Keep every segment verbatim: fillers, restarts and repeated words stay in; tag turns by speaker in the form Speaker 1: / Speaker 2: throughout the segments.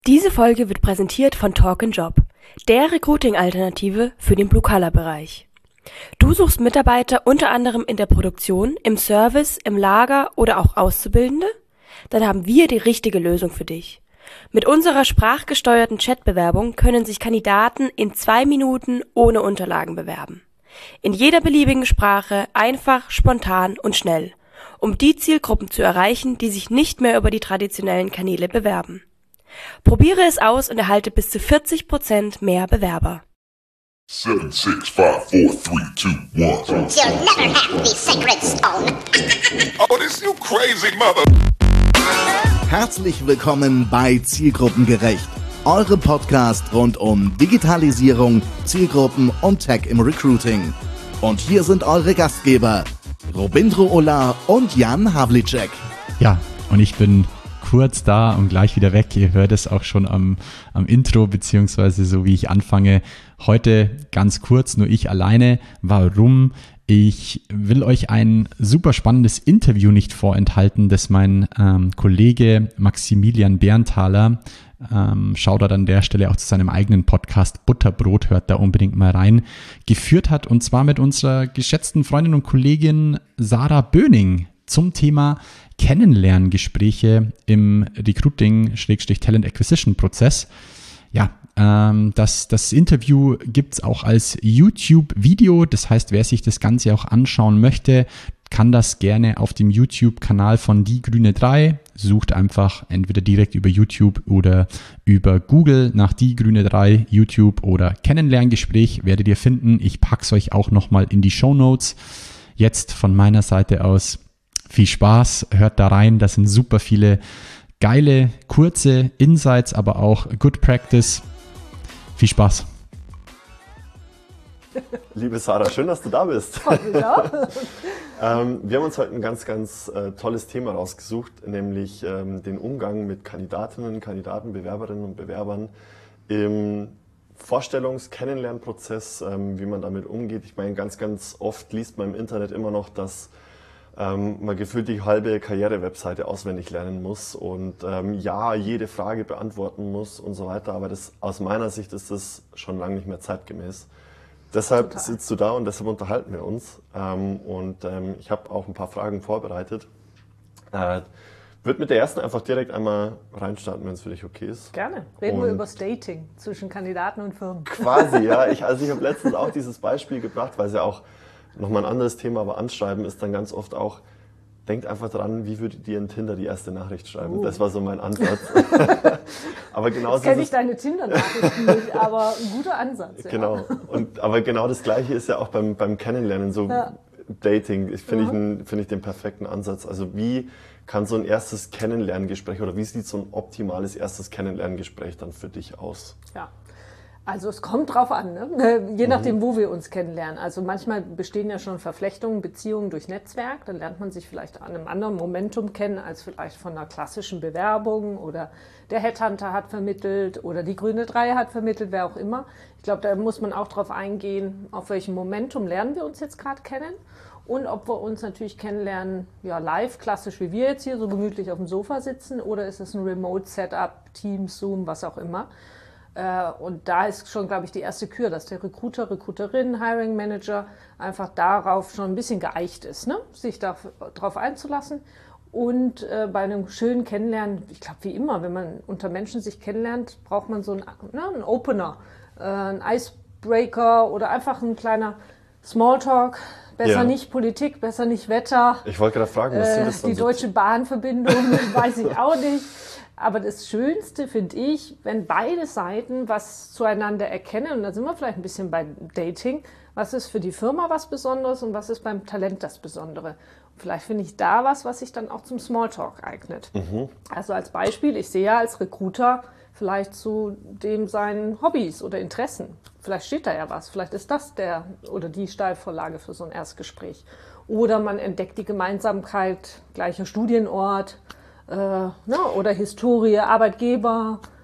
Speaker 1: Diese Folge wird präsentiert von Talk and Job, der Recruiting-Alternative für den Blue-Collar-Bereich. Du suchst Mitarbeiter unter anderem in der Produktion, im Service, im Lager oder auch Auszubildende? Dann haben wir die richtige Lösung für dich. Mit unserer sprachgesteuerten Chatbewerbung können sich Kandidaten in zwei Minuten ohne Unterlagen bewerben. In jeder beliebigen Sprache, einfach, spontan und schnell, um die Zielgruppen zu erreichen, die sich nicht mehr über die traditionellen Kanäle bewerben. Probiere es aus und erhalte bis zu vierzig Prozent mehr Bewerber.
Speaker 2: Seven, six, five, four, three, two, one.
Speaker 3: You'll never have the sacred stone.
Speaker 2: Oh, this you crazy mother.
Speaker 4: Herzlich willkommen bei Zielgruppengerecht, eure Podcast rund um Digitalisierung, Zielgruppen und Tech im Recruiting. Und hier sind eure Gastgeber, Robindro Ola und Jan Havlicek.
Speaker 5: Ja, und ich bin kurz da und gleich wieder weg. Ihr hört es auch schon am, am Intro, beziehungsweise so wie ich anfange. Heute ganz kurz, nur ich alleine. Warum? Ich will euch ein super spannendes Interview nicht vorenthalten, das mein ähm, Kollege Maximilian Berntaler, ähm, Shoutout an der Stelle auch zu seinem eigenen Podcast Butterbrot, hört da unbedingt mal rein, geführt hat. Und zwar mit unserer geschätzten Freundin und Kollegin Sarah Böning zum Thema Kennenlerngespräche im Recruiting-Talent Acquisition-Prozess. Ja, ähm, das, das Interview gibt's auch als YouTube-Video. Das heißt, wer sich das Ganze auch anschauen möchte, kann das gerne auf dem YouTube-Kanal von Die Grüne drei. Sucht einfach entweder direkt über YouTube oder über Google nach Die Grüne drei, YouTube oder Kennenlerngespräch werdet ihr finden. Ich pack's euch auch nochmal in die Shownotes. Jetzt von meiner Seite aus viel Spaß, hört da rein, das sind super viele geile, kurze Insights, aber auch Good Practice. Viel Spaß.
Speaker 6: Liebe Sarah, schön, dass du da bist. ähm, wir haben uns heute ein ganz, ganz äh, tolles Thema rausgesucht, nämlich ähm, den Umgang mit Kandidatinnen, Kandidaten, Bewerberinnen und Bewerbern im Vorstellungs-, Kennenlernprozess, ähm, wie man damit umgeht. Ich meine, ganz, ganz oft liest man im Internet immer noch, dass ähm, man gefühlt die halbe Karriere-Webseite auswendig lernen muss und ähm, ja, jede Frage beantworten muss und so weiter. Aber das, aus meiner Sicht ist das schon lange nicht mehr zeitgemäß. Deshalb Total. Sitzt du da und deshalb unterhalten wir uns. Ähm, und ähm, ich habe auch ein paar Fragen vorbereitet. Äh, würde mit der ersten einfach direkt einmal reinstarten, wenn es für dich okay ist.
Speaker 7: Gerne. Reden
Speaker 6: und
Speaker 7: wir über das Dating zwischen Kandidaten und Firmen.
Speaker 6: Quasi, ja. Ich, also ich habe letztens auch dieses Beispiel gebracht, weil es ja auch nochmal ein anderes Thema, aber Anschreiben ist dann ganz oft auch, denkt einfach dran, wie würdet ihr in Tinder die erste Nachricht schreiben? Uh. Das war so mein Ansatz. Aber genauso
Speaker 7: Jetzt kenne ich deine Tinder-Nachrichten nicht, aber ein guter Ansatz. Ja.
Speaker 6: Genau. Und, aber genau das Gleiche ist ja auch beim, beim Kennenlernen, so ja. Dating, ich finde mhm. ich, find ich den perfekten Ansatz. Also wie kann so ein erstes Kennenlerngespräch oder wie sieht so ein optimales erstes Kennenlerngespräch dann für dich aus?
Speaker 7: Ja. Also es kommt drauf an, ne? Je nachdem, mhm. wo wir uns kennenlernen. Also manchmal bestehen ja schon Verflechtungen, Beziehungen durch Netzwerk. Dann lernt man sich vielleicht an einem anderen Momentum kennen als vielleicht von einer klassischen Bewerbung oder der Headhunter hat vermittelt oder die Grüne drei hat vermittelt, wer auch immer. Ich glaube, da muss man auch drauf eingehen, auf welchem Momentum lernen wir uns jetzt gerade kennen und ob wir uns natürlich kennenlernen, ja live, klassisch wie wir jetzt hier, so gemütlich auf dem Sofa sitzen oder ist es ein Remote-Setup, Teams, Zoom, was auch immer. Und da ist schon, glaube ich, die erste Kür, dass der Recruiter, Recruiterin, Hiring Manager einfach darauf schon ein bisschen geeicht ist, ne? Sich darauf einzulassen. Und äh, bei einem schönen Kennenlernen, ich glaube, wie immer, wenn man unter Menschen sich kennenlernt, braucht man so einen, ne, einen Opener, äh, einen Icebreaker oder einfach ein kleiner Smalltalk. Besser ja. nicht Politik, besser nicht Wetter.
Speaker 6: Ich wollte gerade fragen, was du das
Speaker 7: äh, Die
Speaker 6: so
Speaker 7: Deutsche Bahnverbindung, weiß ich auch nicht. Aber das Schönste finde ich, wenn beide Seiten was zueinander erkennen, und da sind wir vielleicht ein bisschen bei Dating, was ist für die Firma was Besonderes und was ist beim Talent das Besondere. Und vielleicht finde ich da was, was sich dann auch zum Smalltalk eignet. Mhm. Also als Beispiel, ich sehe ja als Recruiter vielleicht zu dem seinen Hobbys oder Interessen. Vielleicht steht da ja was, vielleicht ist das der oder die Steilvorlage für so ein Erstgespräch. Oder man entdeckt die Gemeinsamkeit, gleicher Studienort, Äh, ne, oder Historie, Arbeitgeber,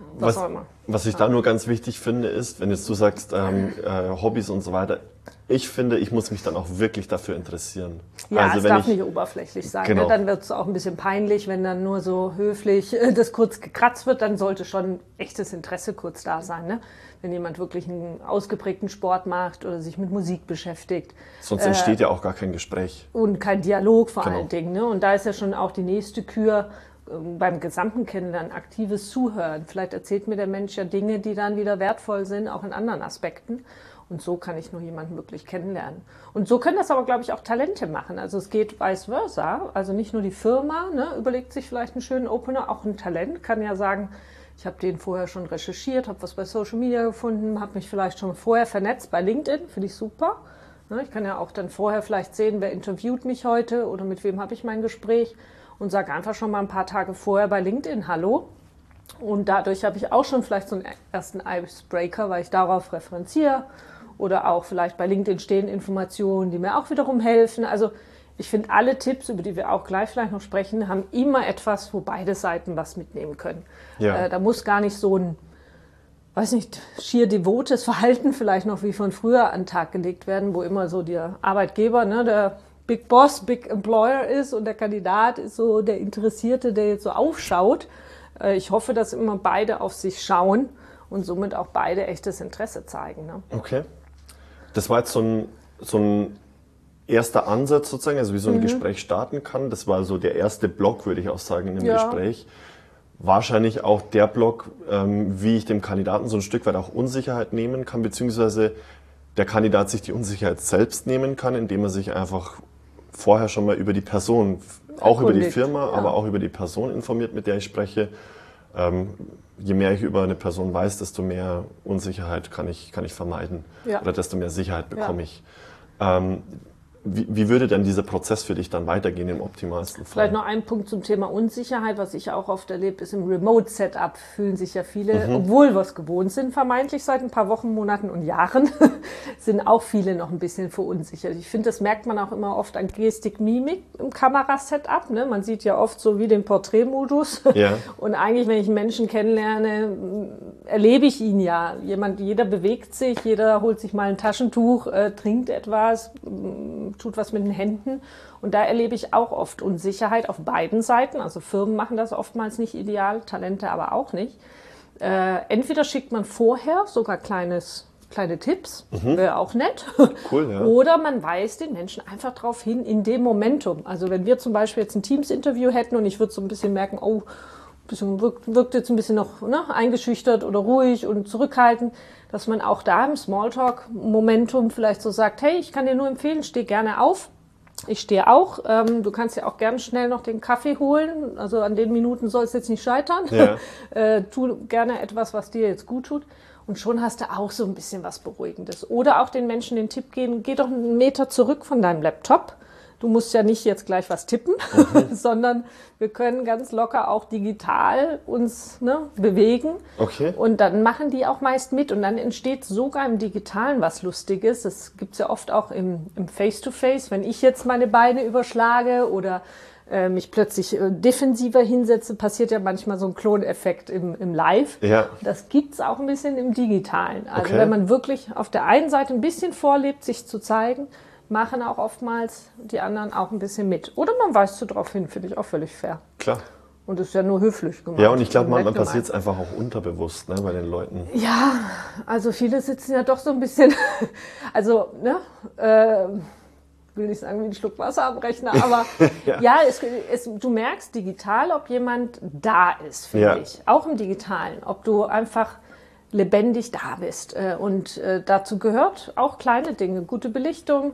Speaker 7: was,
Speaker 6: was
Speaker 7: auch immer.
Speaker 6: Was ich da nur ganz wichtig finde, ist, wenn jetzt du sagst, ähm, äh, Hobbys und so weiter, ich finde, ich muss mich dann auch wirklich dafür interessieren.
Speaker 7: Ja,
Speaker 6: also
Speaker 7: es
Speaker 6: wenn
Speaker 7: darf
Speaker 6: ich,
Speaker 7: nicht oberflächlich sein.
Speaker 6: Genau.
Speaker 7: Ne? Dann wird es auch ein bisschen peinlich, wenn dann nur so höflich äh, das kurz gekratzt wird. Dann sollte schon echtes Interesse kurz da sein. Ne? Wenn jemand wirklich einen ausgeprägten Sport macht oder sich mit Musik beschäftigt.
Speaker 6: Sonst entsteht äh, ja auch gar kein Gespräch.
Speaker 7: Und kein Dialog vor
Speaker 6: Genau.
Speaker 7: allen Dingen. Ne? Und da ist ja schon auch die nächste Kür, beim gesamten Kennenlernen, aktives Zuhören. Vielleicht erzählt mir der Mensch ja Dinge, die dann wieder wertvoll sind, auch in anderen Aspekten. Und so kann ich nur jemanden wirklich kennenlernen. Und so können das aber, glaube ich, auch Talente machen. Also es geht vice versa. Also nicht nur die Firma, ne, überlegt sich vielleicht einen schönen Opener, auch ein Talent kann ja sagen, ich habe den vorher schon recherchiert, habe was bei Social Media gefunden, habe mich vielleicht schon vorher vernetzt bei LinkedIn, finde ich super. Ich kann ja auch dann vorher vielleicht sehen, wer interviewt mich heute oder mit wem habe ich mein Gespräch. Und sage einfach schon mal ein paar Tage vorher bei LinkedIn Hallo. Und dadurch habe ich auch schon vielleicht so einen ersten Icebreaker, weil ich darauf referenziere. Oder auch vielleicht bei LinkedIn stehen Informationen, die mir auch wiederum helfen. Also ich finde, alle Tipps, über die wir auch gleich vielleicht noch sprechen, haben immer etwas, wo beide Seiten was mitnehmen können.
Speaker 6: Ja.
Speaker 7: Äh, da muss gar nicht so ein, weiß nicht, schier devotes Verhalten vielleicht noch wie von früher an den Tag gelegt werden, wo immer so der Arbeitgeber, ne, der Big Boss, Big Employer ist und der Kandidat ist so der Interessierte, der jetzt so aufschaut. Ich hoffe, dass immer beide auf sich schauen und somit auch beide echtes Interesse zeigen. Ne?
Speaker 6: Okay. Das war jetzt so ein, so ein erster Ansatz sozusagen, also wie so ein mhm. Gespräch starten kann. Das war so der erste Block, würde ich auch sagen, in dem
Speaker 7: ja.
Speaker 6: Gespräch. Wahrscheinlich auch der Block, ähm, wie ich dem Kandidaten so ein Stück weit auch Unsicherheit nehmen kann, beziehungsweise der Kandidat sich die Unsicherheit selbst nehmen kann, indem er sich einfach vorher schon mal über die Person, auch über die Firma, ja. aber auch über die Person informiert, mit der ich spreche. Ähm, je mehr ich über eine Person weiß, desto mehr Unsicherheit kann ich, kann ich vermeiden. Ja. Oder desto mehr Sicherheit bekomme ja. ich. Ähm, wie, wie würde denn dieser Prozess für dich dann weitergehen im optimalsten Fall?
Speaker 7: Vielleicht noch ein Punkt zum Thema Unsicherheit, was ich auch oft erlebe, ist im Remote-Setup fühlen sich ja viele, mhm. obwohl wir es gewohnt sind, vermeintlich seit ein paar Wochen, Monaten und Jahren, sind auch viele noch ein bisschen verunsichert. Ich finde, das merkt man auch immer oft an Gestik, Mimik im Kamerasetup. Ne? Man sieht ja oft so wie den Porträtmodus. Ja. Und eigentlich, wenn ich einen Menschen kennenlerne, erlebe ich ihn ja. Jemand, jeder bewegt sich, jeder holt sich mal ein Taschentuch, äh, trinkt etwas, tut was mit den Händen. Und da erlebe ich auch oft Unsicherheit auf beiden Seiten. Also Firmen machen das oftmals nicht ideal, Talente aber auch nicht. Äh, entweder schickt man vorher sogar kleines, kleine Tipps, mhm. wäre auch nett.
Speaker 6: Cool, ja.
Speaker 7: Oder man weist den Menschen einfach darauf hin, in dem Momentum. Also wenn wir zum Beispiel jetzt ein Teams-Interview hätten und ich würde so ein bisschen merken, oh, bisschen wirkt, wirkt jetzt ein bisschen noch ne, eingeschüchtert oder ruhig und zurückhaltend, dass man auch da im Smalltalk-Momentum vielleicht so sagt, hey, ich kann dir nur empfehlen, steh gerne auf. Ich stehe auch. Ähm, du kannst ja auch gerne schnell noch den Kaffee holen. Also an den Minuten soll es jetzt nicht scheitern. Ja. äh, tu gerne etwas, was dir jetzt gut tut. Und schon hast du auch so ein bisschen was Beruhigendes. Oder auch den Menschen den Tipp geben, geh doch einen Meter zurück von deinem Laptop. Du musst ja nicht jetzt gleich was tippen, mhm. sondern wir können ganz locker auch digital uns ne, bewegen.
Speaker 6: Okay.
Speaker 7: Und dann machen die auch meist mit. Und dann entsteht sogar im Digitalen was Lustiges. Das gibt es ja oft auch im, im Face-to-Face. Wenn ich jetzt meine Beine überschlage oder äh, mich plötzlich äh, defensiver hinsetze, passiert ja manchmal so ein Kloneffekt im, im Live.
Speaker 6: Ja.
Speaker 7: Das gibt es auch ein bisschen im Digitalen. Also
Speaker 6: okay.
Speaker 7: wenn man wirklich auf der einen Seite ein bisschen vorlebt, sich zu zeigen, machen auch oftmals die anderen auch ein bisschen mit. Oder man weist so drauf hin, finde ich auch völlig fair.
Speaker 6: Klar.
Speaker 7: Und das ist ja nur höflich gemacht.
Speaker 6: Ja, und ich glaube, manchmal passiert es einfach auch unterbewusst, ne, bei den Leuten.
Speaker 7: Ja, also viele sitzen ja doch so ein bisschen, also, ne, äh, will nicht sagen wie ein Schluck Wasser am Rechner, aber ja, ja es, es, du merkst digital, ob jemand da ist, finde ja. ich. Auch im Digitalen, ob du einfach lebendig da bist. Und dazu gehört auch kleine Dinge. Gute Belichtung,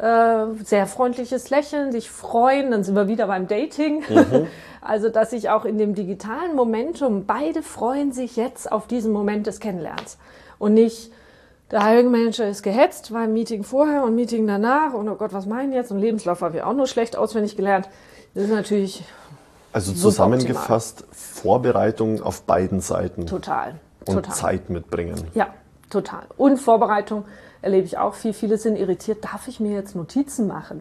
Speaker 7: sehr freundlerndes Lächeln, sich freuen, dann sind wir wieder beim Dating. Mhm. Also, dass sich auch in dem digitalen Momentum, beide freuen sich jetzt auf diesen Moment des Kennenlernens. Und nicht, der Hiring Manager ist gehetzt, war im Meeting vorher und Meeting danach und oh Gott, was meinen jetzt? Und Lebenslauf habe ich auch nur schlecht auswendig gelernt. Das ist natürlich
Speaker 6: also zusammengefasst, Vorbereitung auf beiden Seiten.
Speaker 7: Total.
Speaker 6: Und
Speaker 7: total.
Speaker 6: Zeit mitbringen.
Speaker 7: Ja, total. Und Vorbereitung erlebe ich auch viel. Viele sind irritiert, darf ich mir jetzt Notizen machen?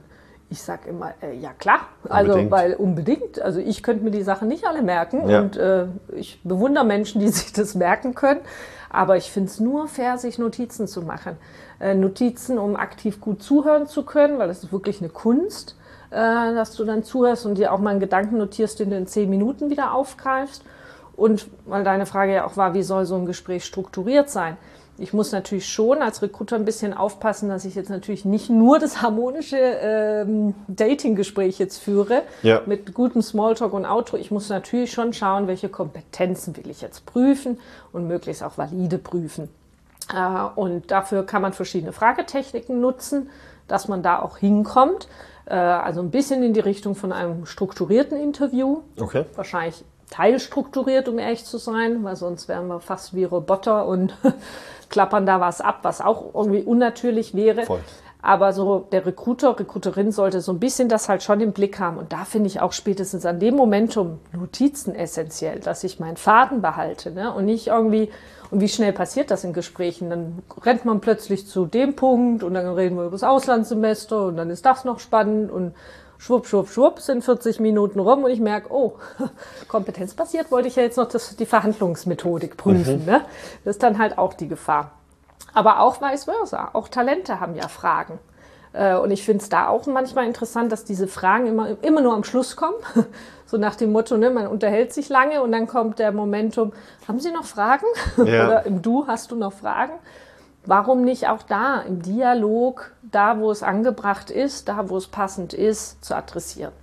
Speaker 7: Ich sage immer, äh, ja klar, also
Speaker 6: Unbedingt.
Speaker 7: weil unbedingt. Also ich könnte mir die Sachen nicht alle merken
Speaker 6: Ja.
Speaker 7: und äh, ich bewundere Menschen, die sich das merken können. Aber ich finde es nur fair, sich Notizen zu machen. Äh, Notizen, um aktiv gut zuhören zu können, weil das ist wirklich eine Kunst, äh, dass du dann zuhörst und dir auch mal einen Gedanken notierst, den du in zehn Minuten wieder aufgreifst. Und weil deine Frage ja auch war, wie soll so ein Gespräch strukturiert sein? Ich muss natürlich schon als Recruiter ein bisschen aufpassen, dass ich jetzt natürlich nicht nur das harmonische ähm, Dating-Gespräch jetzt führe,
Speaker 6: Ja.
Speaker 7: mit gutem Smalltalk und Outro. Ich muss natürlich schon schauen, welche Kompetenzen will ich jetzt prüfen und möglichst auch valide prüfen. Äh, und dafür kann man verschiedene Fragetechniken nutzen, dass man da auch hinkommt. Äh, also ein bisschen in die Richtung von einem strukturierten Interview.
Speaker 6: Okay.
Speaker 7: Wahrscheinlich teilstrukturiert, um ehrlich zu sein, weil sonst wären wir fast wie Roboter und klappern da was ab, was auch irgendwie unnatürlich wäre.
Speaker 6: Voll.
Speaker 7: Aber so der Recruiter, Recruiterin sollte so ein bisschen das halt schon im Blick haben. Und da finde ich auch spätestens an dem Momentum Notizen essentiell, dass ich meinen Faden behalte, ne? Und nicht irgendwie, und wie schnell passiert das in Gesprächen? Dann rennt man plötzlich zu dem Punkt und dann reden wir über das Auslandssemester und dann ist das noch spannend und schwupp, schwupp, schwupp, sind vierzig Minuten rum und ich merke, oh, kompetenzbasiert wollte ich ja jetzt noch das, die Verhandlungsmethodik prüfen. Mhm. Ne? Das ist dann halt auch die Gefahr. Aber auch vice versa. Auch Talente haben ja Fragen. Äh, und ich finde es da auch manchmal interessant, dass diese Fragen immer, immer nur am Schluss kommen. So nach dem Motto, ne, man unterhält sich lange und dann kommt der Momentum, haben Sie noch Fragen?
Speaker 6: Ja.
Speaker 7: Oder im Du, hast du noch Fragen? Warum nicht auch da im Dialog, da wo es angebracht ist, da wo es passend ist, zu adressieren?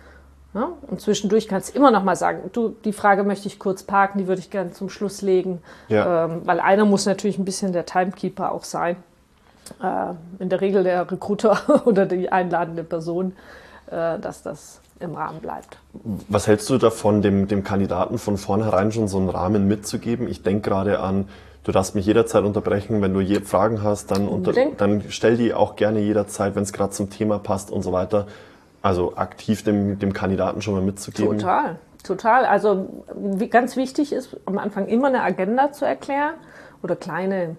Speaker 7: Ja? Und zwischendurch kannst du immer noch mal sagen, du, die Frage möchte ich kurz parken, die würde ich gerne zum Schluss legen.
Speaker 6: Ja.
Speaker 7: Ähm, weil einer muss natürlich ein bisschen der Timekeeper auch sein. Äh, in der Regel der Recruiter oder die einladende Person, äh, dass das im Rahmen bleibt.
Speaker 6: Was hältst du davon, dem, dem Kandidaten von vornherein schon so einen Rahmen mitzugeben? Ich denke gerade an, du darfst mich jederzeit unterbrechen, wenn du je Fragen hast, dann, unter, dann stell die auch gerne jederzeit, wenn es gerade zum Thema passt und so weiter. Also aktiv dem, dem Kandidaten schon mal mitzugeben.
Speaker 7: Total, total. Also wie, ganz wichtig ist, am Anfang immer eine Agenda zu erklären oder kleine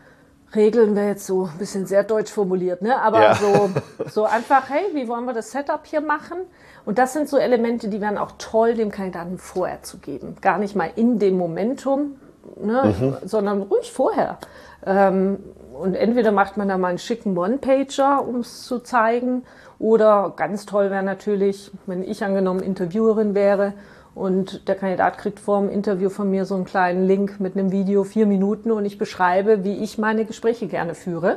Speaker 7: Regeln, wäre jetzt so ein bisschen sehr deutsch formuliert, ne? Aber
Speaker 6: Ja.
Speaker 7: so, so einfach, hey, wie wollen wir das Setup hier machen? Und das sind so Elemente, die wären auch toll, dem Kandidaten vorher zu geben. Gar nicht mal in dem Momentum, ne? Mhm. Sondern ruhig vorher. Ähm, und entweder macht man da mal einen schicken One-Pager, um es zu zeigen, oder ganz toll wäre natürlich, wenn ich angenommen Interviewerin wäre und der Kandidat kriegt vor dem Interview von mir so einen kleinen Link mit einem Video, vier Minuten, und ich beschreibe, wie ich meine Gespräche gerne führe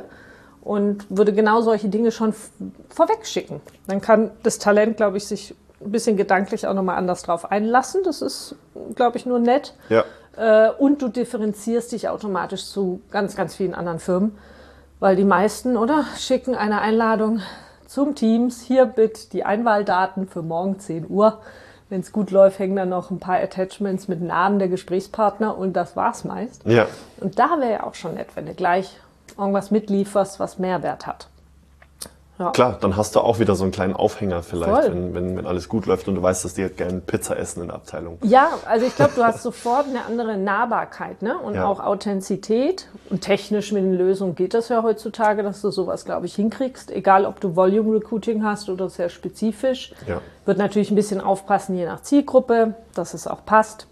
Speaker 7: und würde genau solche Dinge schon vorweg schicken. Dann kann das Talent, glaube ich, sich ein bisschen gedanklich auch nochmal anders drauf einlassen. Das ist, glaube ich, nur nett.
Speaker 6: Ja.
Speaker 7: Und du differenzierst dich automatisch zu ganz, ganz vielen anderen Firmen, weil die meisten, oder, schicken eine Einladung zum Teams, hier bitte die Einwahldaten für morgen zehn Uhr. Wenn es gut läuft, hängen dann noch ein paar Attachments mit Namen der Gesprächspartner und das war's meist.
Speaker 6: Ja.
Speaker 7: Und da wäre ja auch schon nett, wenn du gleich irgendwas mitlieferst, was Mehrwert hat. Ja.
Speaker 6: Klar, dann hast du auch wieder so einen kleinen Aufhänger vielleicht,
Speaker 7: Voll.
Speaker 6: wenn, wenn, wenn alles gut läuft und du weißt, dass die halt gerne Pizza essen in der Abteilung.
Speaker 7: Ja, also ich glaube, du hast sofort eine andere Nahbarkeit, ne? Und
Speaker 6: Ja.
Speaker 7: auch Authentizität. Und technisch mit den Lösungen geht das ja heutzutage, dass du sowas, glaube ich, hinkriegst. Egal, ob du Volume Recruiting hast oder sehr spezifisch.
Speaker 6: Ja.
Speaker 7: Wird natürlich ein bisschen aufpassen, je nach Zielgruppe, dass es auch passt.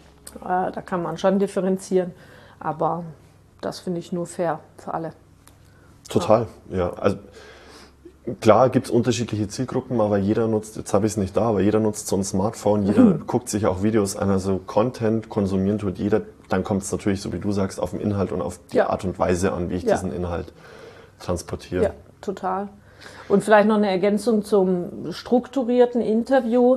Speaker 7: Äh, da kann man schon differenzieren. Aber das finde ich nur fair für alle.
Speaker 6: Total, ja. Also klar gibt es unterschiedliche Zielgruppen, aber jeder nutzt, jetzt habe ich es nicht da, aber jeder nutzt so ein Smartphone, jeder
Speaker 7: Mhm.
Speaker 6: guckt sich auch Videos an, also Content konsumieren tut jeder. Dann kommt es natürlich, so wie du sagst, auf den Inhalt und auf die
Speaker 7: Ja.
Speaker 6: Art und Weise an, wie ich
Speaker 7: Ja.
Speaker 6: diesen Inhalt transportiere.
Speaker 7: Ja, total. Und vielleicht noch eine Ergänzung zum strukturierten Interview.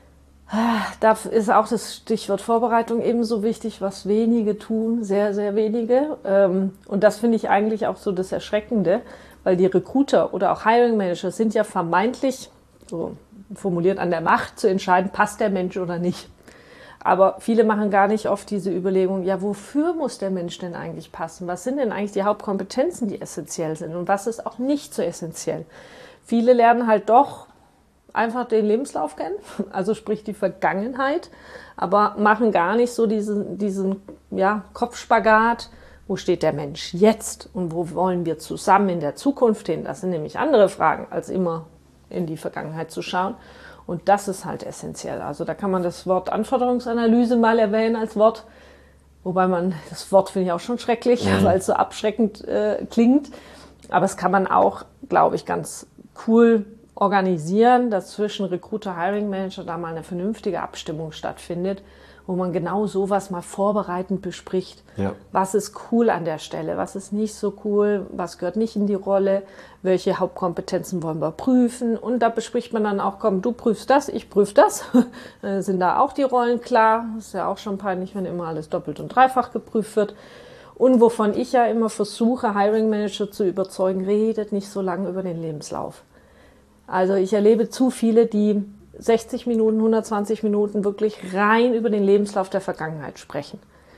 Speaker 7: Da ist auch das Stichwort Vorbereitung ebenso wichtig, was wenige tun, sehr, sehr wenige. Und das finde ich eigentlich auch so das Erschreckende, weil die Recruiter oder auch Hiring Manager sind ja vermeintlich, so formuliert, an der Macht zu entscheiden, passt der Mensch oder nicht. Aber viele machen gar nicht oft diese Überlegung, ja, wofür muss der Mensch denn eigentlich passen? Was sind denn eigentlich die Hauptkompetenzen, die essentiell sind? Und was ist auch nicht so essentiell? Viele lernen halt doch einfach den Lebenslauf kennen, also sprich die Vergangenheit, aber machen gar nicht so diesen, diesen ja, Kopfspagat, wo steht der Mensch jetzt und wo wollen wir zusammen in der Zukunft hin? Das sind nämlich andere Fragen als immer, in die Vergangenheit zu schauen. Und das ist halt essentiell. Also da kann man das Wort Anforderungsanalyse mal erwähnen als Wort, wobei man, das Wort finde ich auch schon schrecklich, mhm. weil es so abschreckend äh, klingt. Aber es kann man auch, glaube ich, ganz cool organisieren, dass zwischen Recruiter, Hiring Manager da mal eine vernünftige Abstimmung stattfindet, wo man genau sowas mal vorbereitend bespricht. Ja. Was ist cool an der Stelle, was ist nicht so cool, was gehört nicht in die Rolle, welche Hauptkompetenzen wollen wir prüfen. Und da bespricht man dann auch, komm, du prüfst das, ich prüfe das. Dann sind da auch die Rollen klar. Ist ja auch schon peinlich, wenn immer alles doppelt und dreifach geprüft wird. Und wovon ich ja immer versuche, Hiring Manager zu überzeugen, redet nicht so lange über den Lebenslauf. Also ich erlebe zu viele, die sechzig Minuten, hundertzwanzig Minuten wirklich rein über den Lebenslauf der Vergangenheit sprechen.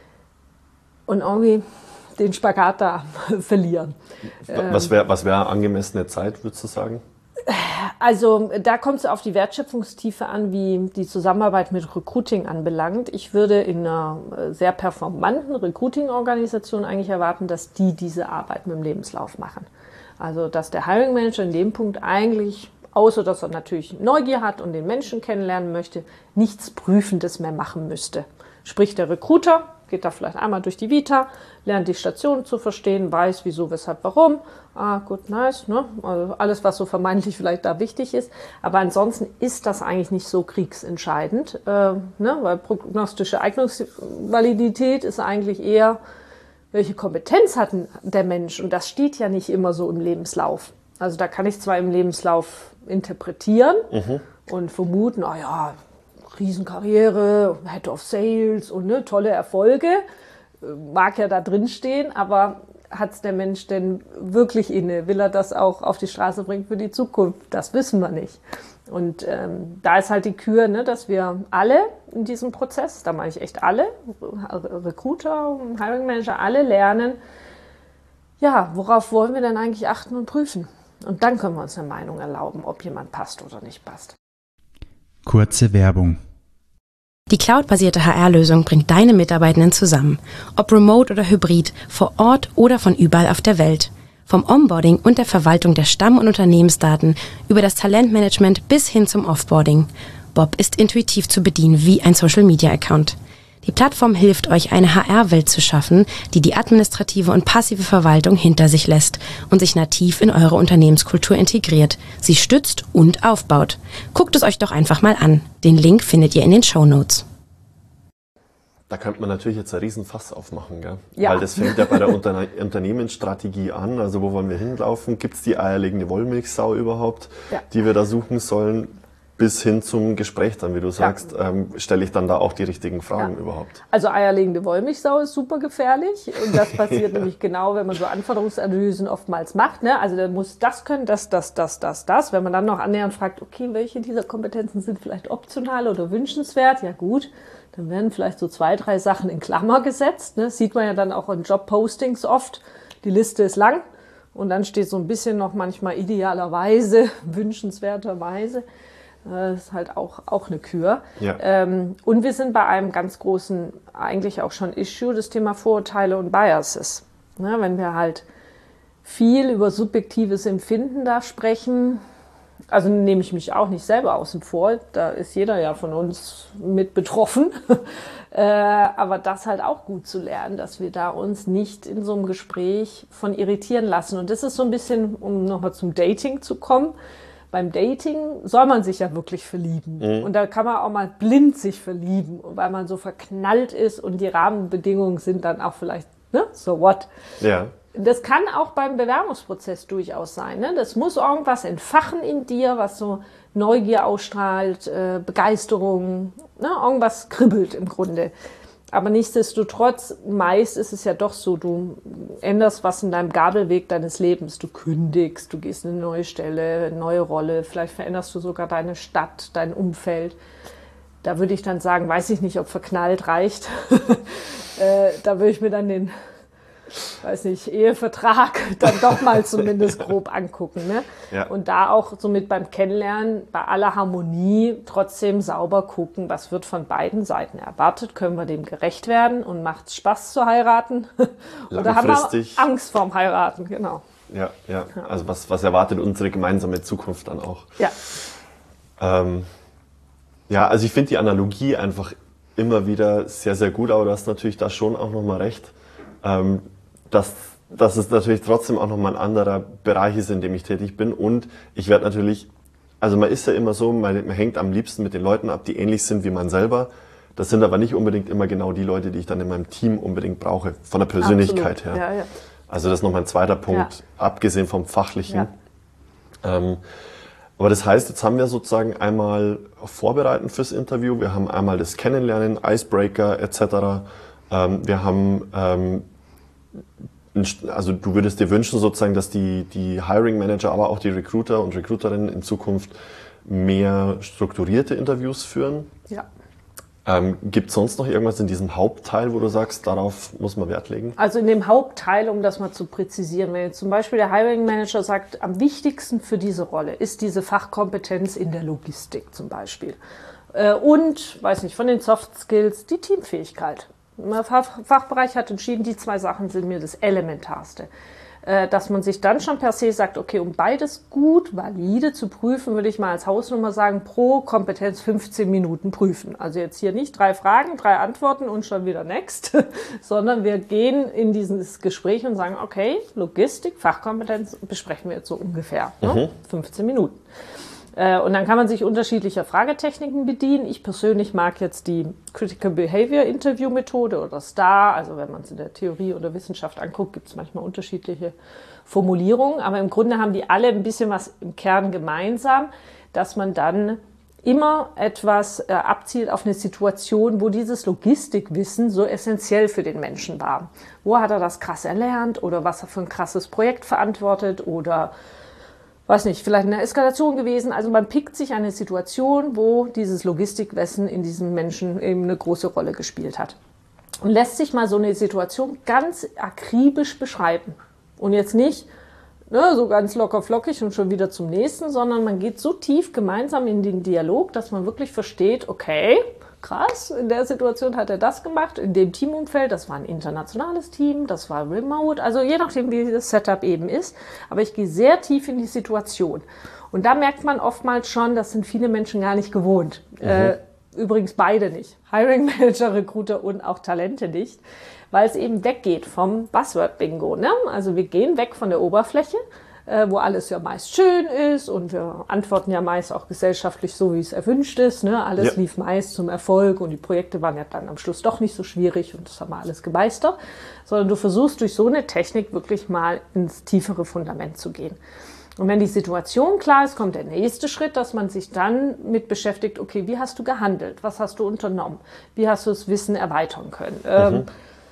Speaker 7: Und irgendwie den Spagat da verlieren.
Speaker 6: Was wäre was wär angemessene Zeit, würdest du sagen?
Speaker 7: Also da kommt es auf die Wertschöpfungstiefe an, wie die Zusammenarbeit mit Recruiting anbelangt. Ich würde in einer sehr performanten Recruiting-Organisation eigentlich erwarten, dass die diese Arbeit mit dem Lebenslauf machen. Also dass der Hiring Manager in dem Punkt eigentlich, außer dass er natürlich Neugier hat und den Menschen kennenlernen möchte, nichts Prüfendes mehr machen müsste. Sprich, der Recruiter geht da vielleicht einmal durch die Vita, lernt die Station zu verstehen, weiß wieso, weshalb, warum. Ah, gut, nice, ne? Also alles, was so vermeintlich vielleicht da wichtig ist. Aber ansonsten ist das eigentlich nicht so kriegsentscheidend, äh, ne? Weil prognostische Eignungsvalidität ist eigentlich eher, welche Kompetenz hat der Mensch? Und das steht ja nicht immer so im Lebenslauf. Also da kann ich zwar im Lebenslauf interpretieren mhm. und vermuten, ah ja, Riesenkarriere, Head of Sales und ne, tolle Erfolge, mag ja da drin stehen, aber hat es der Mensch denn wirklich inne? Will er das auch auf die Straße bringen für die Zukunft? Das wissen wir nicht. Und ähm, da ist halt die Kür, ne, dass wir alle in diesem Prozess, da meine ich echt alle, Recruiter, Hiring Manager, alle lernen, ja, worauf wollen wir denn eigentlich achten und prüfen? Und dann können wir uns eine Meinung erlauben, ob jemand passt oder nicht passt.
Speaker 5: Kurze Werbung.
Speaker 1: Die cloudbasierte H R-Lösung bringt deine Mitarbeitenden zusammen. Ob remote oder hybrid, vor Ort oder von überall auf der Welt. Vom Onboarding und der Verwaltung der Stamm- und Unternehmensdaten über das Talentmanagement bis hin zum Offboarding. Bob ist intuitiv zu bedienen wie ein Social-Media-Account. Die Plattform hilft euch, eine H R-Welt zu schaffen, die die administrative und passive Verwaltung hinter sich lässt und sich nativ in eure Unternehmenskultur integriert, sie stützt und aufbaut. Guckt es euch doch einfach mal an. Den Link findet ihr in den Shownotes.
Speaker 6: Da könnte man natürlich jetzt einen Riesenfass aufmachen, gell?
Speaker 7: Ja.
Speaker 6: Weil das fängt ja bei der Unterne- Unternehmensstrategie an. Also wo wollen wir hinlaufen? Gibt es die eierlegende Wollmilchsau überhaupt, ja. die wir da suchen sollen? Bis hin zum Gespräch dann, wie du sagst, ja. ähm, stelle ich dann da auch die richtigen Fragen ja. überhaupt.
Speaker 7: Also eierlegende Wollmilchsau ist super gefährlich und das passiert ja. nämlich genau, wenn man so Anforderungsanalysen oftmals macht. Ne? Also der muss das können, das, das, das, das, das. Wenn man dann noch annähernd fragt, okay, welche dieser Kompetenzen sind vielleicht optional oder wünschenswert, ja gut, dann werden vielleicht so zwei, drei Sachen in Klammer gesetzt. Ne? Sieht man ja dann auch in Jobpostings oft. Die Liste ist lang und dann steht so ein bisschen noch manchmal idealerweise, wünschenswerterweise. Das ist halt auch, auch eine Kür. Ja. Ähm, und wir sind bei einem ganz großen, eigentlich auch schon Issue, das Thema Vorurteile und Biases. Ne, wenn wir halt viel über subjektives Empfinden da sprechen, also nehme ich mich auch nicht selber außen vor, da ist jeder ja von uns mit betroffen, äh, aber das halt auch gut zu lernen, dass wir da uns nicht in so einem Gespräch von irritieren lassen. Und das ist so ein bisschen, um nochmal zum Dating zu kommen, beim Dating soll man sich ja wirklich verlieben. Mhm. Und da kann man auch mal blind sich verlieben, weil man so verknallt ist und die Rahmenbedingungen sind dann auch vielleicht, ne, so what? Ja. Das kann auch beim Bewerbungsprozess durchaus sein. Ne? Das muss irgendwas entfachen in dir, was so Neugier ausstrahlt, äh, Begeisterung, ne? Irgendwas kribbelt im Grunde. Aber nichtsdestotrotz, meist ist es ja doch so, du änderst was in deinem Gabelweg deines Lebens. Du kündigst, du gehst in eine neue Stelle, eine neue Rolle, vielleicht veränderst du sogar deine Stadt, dein Umfeld. Da würde ich dann sagen, weiß ich nicht, ob verknallt reicht. äh, da würde ich mir dann den, weiß nicht, Ehevertrag dann doch mal zumindest grob angucken. Ne? Ja. Und da auch somit beim Kennenlernen, bei aller Harmonie trotzdem sauber gucken, was wird von beiden Seiten erwartet, können wir dem gerecht werden und macht es Spaß zu heiraten? Oder haben wir Angst vorm Heiraten? Genau.
Speaker 6: Ja, ja. Also was, was erwartet unsere gemeinsame Zukunft dann auch?
Speaker 7: Ja.
Speaker 6: Ähm, ja, also ich finde die Analogie einfach immer wieder sehr, sehr gut, aber du hast natürlich da schon auch nochmal recht, ähm, dass, dass es natürlich trotzdem auch nochmal ein anderer Bereich ist, in dem ich tätig bin. Und ich werde natürlich, also man ist ja immer so, man, man hängt am liebsten mit den Leuten ab, die ähnlich sind wie man selber. Das sind aber nicht unbedingt immer genau die Leute, die ich dann in meinem Team unbedingt brauche, von der Persönlichkeit
Speaker 7: Absolut.
Speaker 6: her.
Speaker 7: Ja, ja.
Speaker 6: Also das ist nochmal ein zweiter Punkt,
Speaker 7: Ja.
Speaker 6: abgesehen vom Fachlichen.
Speaker 7: Ja.
Speaker 6: Ähm, aber das heißt, jetzt haben wir sozusagen einmal Vorbereiten fürs Interview, wir haben einmal das Kennenlernen, Icebreaker et cetera. Ähm, wir haben, ähm, also du würdest dir wünschen sozusagen, dass die, die Hiring Manager, aber auch die Recruiter und Recruiterinnen in Zukunft mehr strukturierte Interviews führen.
Speaker 7: Ja.
Speaker 6: Ähm, gibt es sonst noch irgendwas in diesem Hauptteil, wo du sagst, darauf muss man Wert legen?
Speaker 7: Also in dem Hauptteil, um das mal zu präzisieren, wenn jetzt zum Beispiel der Hiring Manager sagt, am wichtigsten für diese Rolle ist diese Fachkompetenz in der Logistik zum Beispiel. Äh, und, weiß nicht, von den Soft Skills, die Teamfähigkeit. Der Fach- Fachbereich hat entschieden, die zwei Sachen sind mir das Elementarste. Äh, dass man sich dann schon per se sagt, okay, um beides gut, valide zu prüfen, würde ich mal als Hausnummer sagen, pro Kompetenz fünfzehn Minuten prüfen. Also jetzt hier nicht drei Fragen, drei Antworten und schon wieder next, sondern wir gehen in dieses Gespräch und sagen, okay, Logistik, Fachkompetenz besprechen wir jetzt so ungefähr, ne?
Speaker 6: Mhm.
Speaker 7: fünfzehn Minuten. Äh, Und dann kann man sich unterschiedlicher Fragetechniken bedienen. Ich persönlich mag jetzt die Critical Behavior Interview Methode oder STAR. Also wenn man es in der Theorie oder Wissenschaft anguckt, gibt es manchmal unterschiedliche Formulierungen. Aber im Grunde haben die alle ein bisschen was im Kern gemeinsam, dass man dann immer etwas äh, abzielt auf eine Situation, wo dieses Logistikwissen so essentiell für den Menschen war. Wo hat er das krass erlernt oder was er für ein krasses Projekt verantwortet oder weiß nicht, vielleicht eine Eskalation gewesen. Also man pickt sich eine Situation, wo dieses Logistikwissen in diesem Menschen eben eine große Rolle gespielt hat. Und lässt sich mal so eine Situation ganz akribisch beschreiben. Und jetzt nicht ne, so ganz locker flockig und schon wieder zum nächsten, sondern man geht so tief gemeinsam in den Dialog, dass man wirklich versteht, okay, krass, in der Situation hat er das gemacht, in dem Teamumfeld, das war ein internationales Team, das war remote, also je nachdem, wie das Setup eben ist. Aber ich gehe sehr tief in die Situation. Und da merkt man oftmals schon, das sind viele Menschen gar nicht gewohnt. Mhm. Äh, übrigens beide nicht. Hiring Manager, Recruiter und auch Talente nicht. Weil es eben weggeht vom Buzzword-Bingo. Ne? Also wir gehen weg von der Oberfläche, äh, wo alles ja meist schön ist und wir antworten ja meist auch gesellschaftlich so, wie es erwünscht ist. Ne? Alles ja. lief meist zum Erfolg und die Projekte waren ja dann am Schluss doch nicht so schwierig und das haben wir alles gemeistert. Sondern du versuchst durch so eine Technik wirklich mal ins tiefere Fundament zu gehen. Und wenn die Situation klar ist, kommt der nächste Schritt, dass man sich dann mit beschäftigt, okay, wie hast du gehandelt? Was hast du unternommen? Wie hast du das Wissen erweitern können? Mhm. Ähm,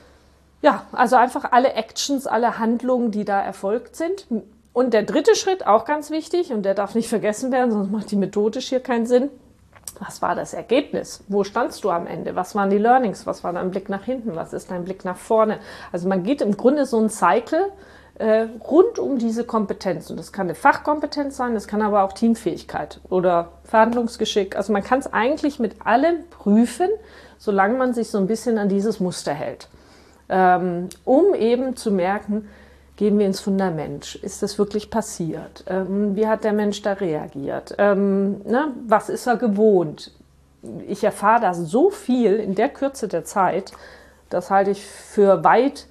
Speaker 7: ja, also einfach alle Actions, alle Handlungen, die da erfolgt sind. Und der dritte Schritt, auch ganz wichtig, und der darf nicht vergessen werden, sonst macht die methodisch hier keinen Sinn. Was war das Ergebnis? Wo standst du am Ende? Was waren die Learnings? Was war dein Blick nach hinten? Was ist dein Blick nach vorne? Also man geht im Grunde so einen Cycle äh, rund um diese Kompetenz. Und das kann eine Fachkompetenz sein, das kann aber auch Teamfähigkeit oder Verhandlungsgeschick. Also man kann es eigentlich mit allem prüfen, solange man sich so ein bisschen an dieses Muster hält. Ähm, um eben zu merken, gehen wir ins Fundament. Ist das wirklich passiert? Ähm, wie hat der Mensch da reagiert? Ähm, ne? Was ist er gewohnt? Ich erfahre da so viel in der Kürze der Zeit, das halte ich für weit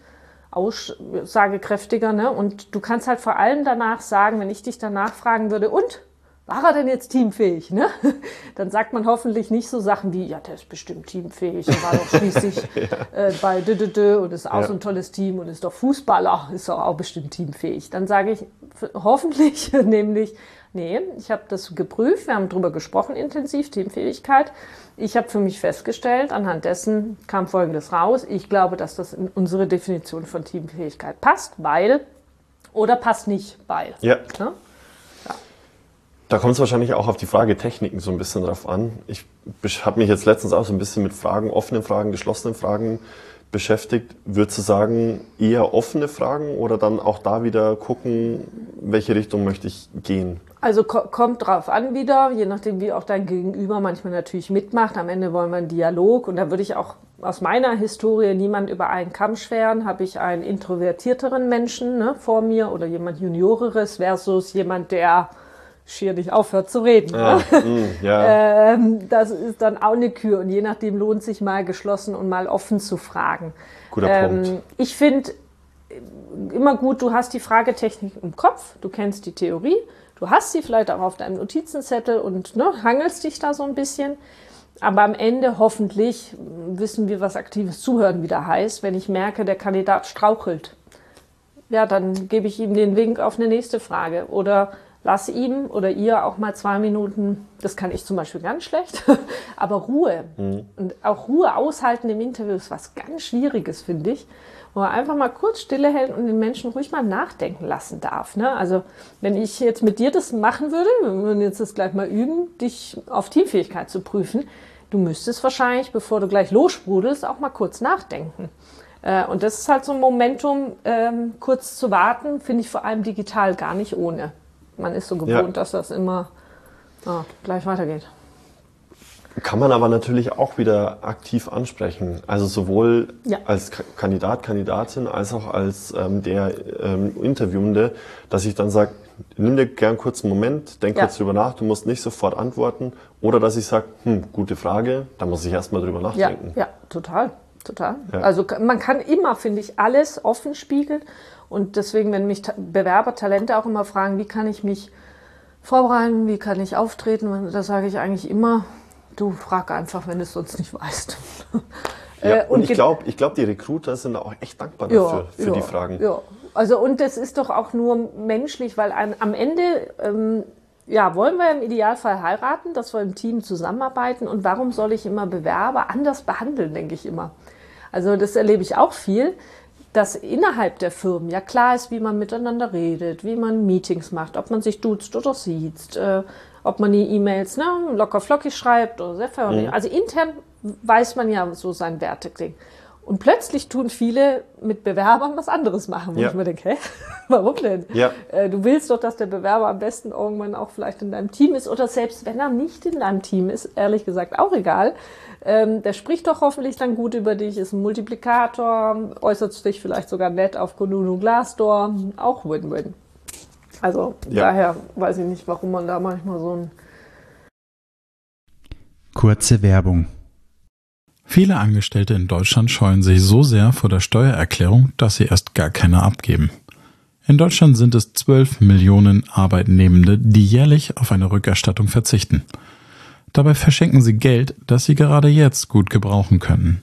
Speaker 7: aussagekräftiger. Ne? Und du kannst halt vor allem danach sagen, wenn ich dich danach fragen würde, und? War er denn jetzt teamfähig? Ne? Dann sagt man hoffentlich nicht so Sachen wie, ja, der ist bestimmt teamfähig, er war doch schließlich ja. äh, bei D D D und ist auch ja. so ein tolles Team und ist doch Fußballer, ist doch auch bestimmt teamfähig. Dann sage ich hoffentlich nämlich, nee, ich habe das geprüft, wir haben darüber gesprochen intensiv, Teamfähigkeit. Ich habe für mich festgestellt, anhand dessen kam Folgendes raus. Ich glaube, dass das in unsere Definition von Teamfähigkeit passt, weil oder passt nicht, weil.
Speaker 6: Ja.
Speaker 7: Ne?
Speaker 6: Da kommt es wahrscheinlich auch auf die Frage Techniken so ein bisschen drauf an. Ich habe mich jetzt letztens auch so ein bisschen mit Fragen, offenen Fragen, geschlossenen Fragen beschäftigt. Würdest du sagen, eher offene Fragen oder dann auch da wieder gucken, welche Richtung möchte ich gehen?
Speaker 7: Also ko- kommt drauf an wieder, je nachdem wie auch dein Gegenüber manchmal natürlich mitmacht. Am Ende wollen wir einen Dialog und da würde ich auch aus meiner Historie niemand über einen Kamm scheren, habe ich einen introvertierteren Menschen, ne, vor mir oder jemand Junioreres versus jemand, der schier nicht aufhört zu reden.
Speaker 6: Ah,
Speaker 7: ne?
Speaker 6: mm, ja.
Speaker 7: ähm, das ist dann auch eine Kür und je nachdem lohnt sich mal geschlossen und mal offen zu fragen.
Speaker 6: Guter
Speaker 7: ähm,
Speaker 6: Punkt.
Speaker 7: Ich finde immer gut, du hast die Fragetechnik im Kopf, du kennst die Theorie, du hast sie vielleicht auch auf deinem Notizenzettel und ne, hangelst dich da so ein bisschen. Aber am Ende hoffentlich wissen wir, was aktives Zuhören wieder heißt. Wenn ich merke, der Kandidat strauchelt, ja, dann gebe ich ihm den Wink auf eine nächste Frage. Oder lass ihm oder ihr auch mal zwei Minuten, das kann ich zum Beispiel ganz schlecht, aber Ruhe. Mhm. Und auch Ruhe aushalten im Interview ist was ganz Schwieriges, finde ich. Wo man einfach mal kurz Stille hält und den Menschen ruhig mal nachdenken lassen darf. Ne? Also wenn ich jetzt mit dir das machen würde, wir würden jetzt das gleich mal üben, dich auf Teamfähigkeit zu prüfen, du müsstest wahrscheinlich, bevor du gleich lossprudelst, auch mal kurz nachdenken. Äh, und das ist halt so ein Momentum, ähm, kurz zu warten, finde ich vor allem digital gar nicht ohne. Man ist so gewohnt, ja, dass das immer oh, gleich weitergeht.
Speaker 6: Kann man aber natürlich auch wieder aktiv ansprechen. Also sowohl
Speaker 7: ja.
Speaker 6: als K- Kandidat, Kandidatin, als auch als ähm, der ähm, Interviewende, dass ich dann sage, nimm dir gern kurz einen Moment, denk
Speaker 7: ja.
Speaker 6: kurz drüber nach, du musst nicht sofort antworten. Oder dass ich sage, hm, gute Frage, da muss ich erstmal drüber nachdenken.
Speaker 7: Ja, ja, total, total.
Speaker 6: Ja.
Speaker 7: Also man kann immer, finde ich, alles offen spiegeln. Und deswegen, wenn mich Ta- Bewerber, Talente auch immer fragen, wie kann ich mich vorbereiten, wie kann ich auftreten, da sage ich eigentlich immer, du frag einfach, wenn du es sonst nicht weißt.
Speaker 6: Ja,
Speaker 7: äh,
Speaker 6: und,
Speaker 7: und
Speaker 6: ich
Speaker 7: ge-
Speaker 6: glaube, ich glaub, die Recruiter sind auch echt dankbar dafür,
Speaker 7: ja,
Speaker 6: für
Speaker 7: ja,
Speaker 6: die Fragen.
Speaker 7: Ja, also und das ist doch auch nur menschlich, weil an, am Ende ähm, ja, wollen wir im Idealfall heiraten, dass wir im Team zusammenarbeiten. Und warum soll ich immer Bewerber anders behandeln, denke ich immer. Also das erlebe ich auch viel, dass innerhalb der Firmen ja klar ist, wie man miteinander redet, wie man Meetings macht, ob man sich duzt oder sieht, äh, ob man die E-Mails ne, locker flockig schreibt oder sehr förmlich. Mhm. Also intern weiß man ja so sein Wertegling. Und plötzlich tun viele mit Bewerbern was anderes machen, wo
Speaker 6: ja.
Speaker 7: ich mir denke, hä, warum denn?
Speaker 6: Ja.
Speaker 7: Äh, du willst doch, dass der Bewerber am besten irgendwann auch vielleicht in deinem Team ist oder selbst wenn er nicht in deinem Team ist, ehrlich gesagt auch egal. Ähm, der spricht doch hoffentlich dann gut über dich, ist ein Multiplikator, äußert sich vielleicht sogar nett auf Kununu Glassdoor, auch Win-Win. Also ja. daher weiß ich nicht, warum man da manchmal so ein...
Speaker 8: Kurze Werbung. Viele Angestellte in Deutschland scheuen sich so sehr vor der Steuererklärung, dass sie erst gar keine abgeben. In Deutschland sind es zwölf Millionen Arbeitnehmende, die jährlich auf eine Rückerstattung verzichten. Dabei verschenken sie Geld, das sie gerade jetzt gut gebrauchen können.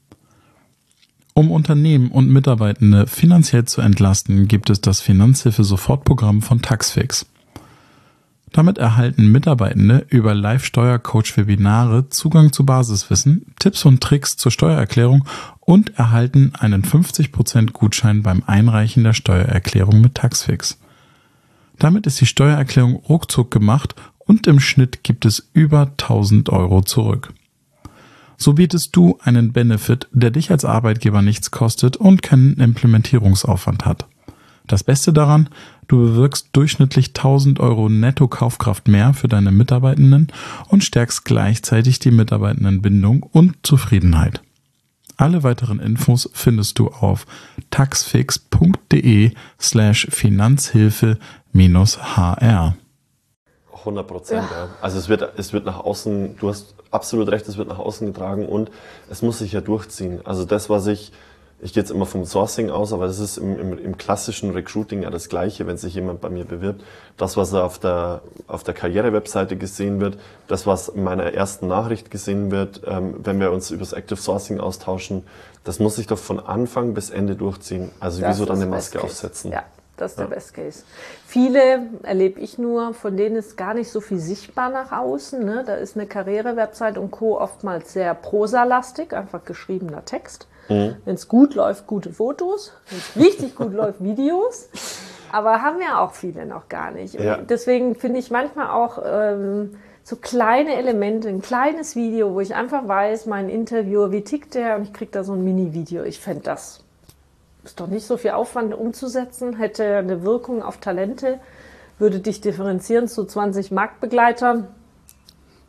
Speaker 8: Um Unternehmen und Mitarbeitende finanziell zu entlasten, gibt es das Finanzhilfe-Sofortprogramm von Taxfix. Damit erhalten Mitarbeitende über Live-Steuercoach-Webinare Zugang zu Basiswissen, Tipps und Tricks zur Steuererklärung und erhalten einen fünfzig Prozent Gutschein beim Einreichen der Steuererklärung mit Taxfix. Damit ist die Steuererklärung ruckzuck gemacht und im Schnitt gibt es über tausend Euro zurück. So bietest du einen Benefit, der dich als Arbeitgeber nichts kostet und keinen Implementierungsaufwand hat. Das Beste daran, du bewirkst durchschnittlich tausend Euro Netto-Kaufkraft mehr für deine Mitarbeitenden und stärkst gleichzeitig die Mitarbeitendenbindung und Zufriedenheit. Alle weiteren Infos findest du auf taxfix.de slash Finanzhilfe minus hr.
Speaker 6: hundert Prozent, ja. ja. Also es wird, es wird nach außen, du hast absolut recht, es wird nach außen getragen und es muss sich ja durchziehen. Also das, was ich, ich gehe jetzt immer vom Sourcing aus, aber es ist im, im, im klassischen Recruiting ja das Gleiche, wenn sich jemand bei mir bewirbt. Das, was auf der, auf der Karriere-Webseite gesehen wird, das, was in meiner ersten Nachricht gesehen wird, ähm, wenn wir uns über das Active Sourcing austauschen, das muss sich doch von Anfang bis Ende durchziehen. Also
Speaker 7: das
Speaker 6: wieso dann eine
Speaker 7: Best
Speaker 6: Maske
Speaker 7: Case.
Speaker 6: aufsetzen?
Speaker 7: Ja. Das ist der
Speaker 6: ja.
Speaker 7: Best Case. Viele erlebe ich nur, von denen ist gar nicht so viel sichtbar nach außen. Ne? Da ist eine Karriere-Website und Co. oftmals sehr prosalastig, einfach geschriebener Text. Mhm. Wenn es gut läuft, gute Fotos. Wenn es richtig gut läuft, Videos. Aber haben ja auch viele noch gar nicht.
Speaker 6: Ja.
Speaker 7: Und deswegen finde ich manchmal auch ähm, so kleine Elemente, ein kleines Video, wo ich einfach weiß, mein Interviewer, wie tickt der? Und ich kriege da so ein Mini-Video. Ich fände das... Ist doch nicht so viel Aufwand umzusetzen, hätte eine Wirkung auf Talente, würde dich differenzieren zu zwanzig Marktbegleitern.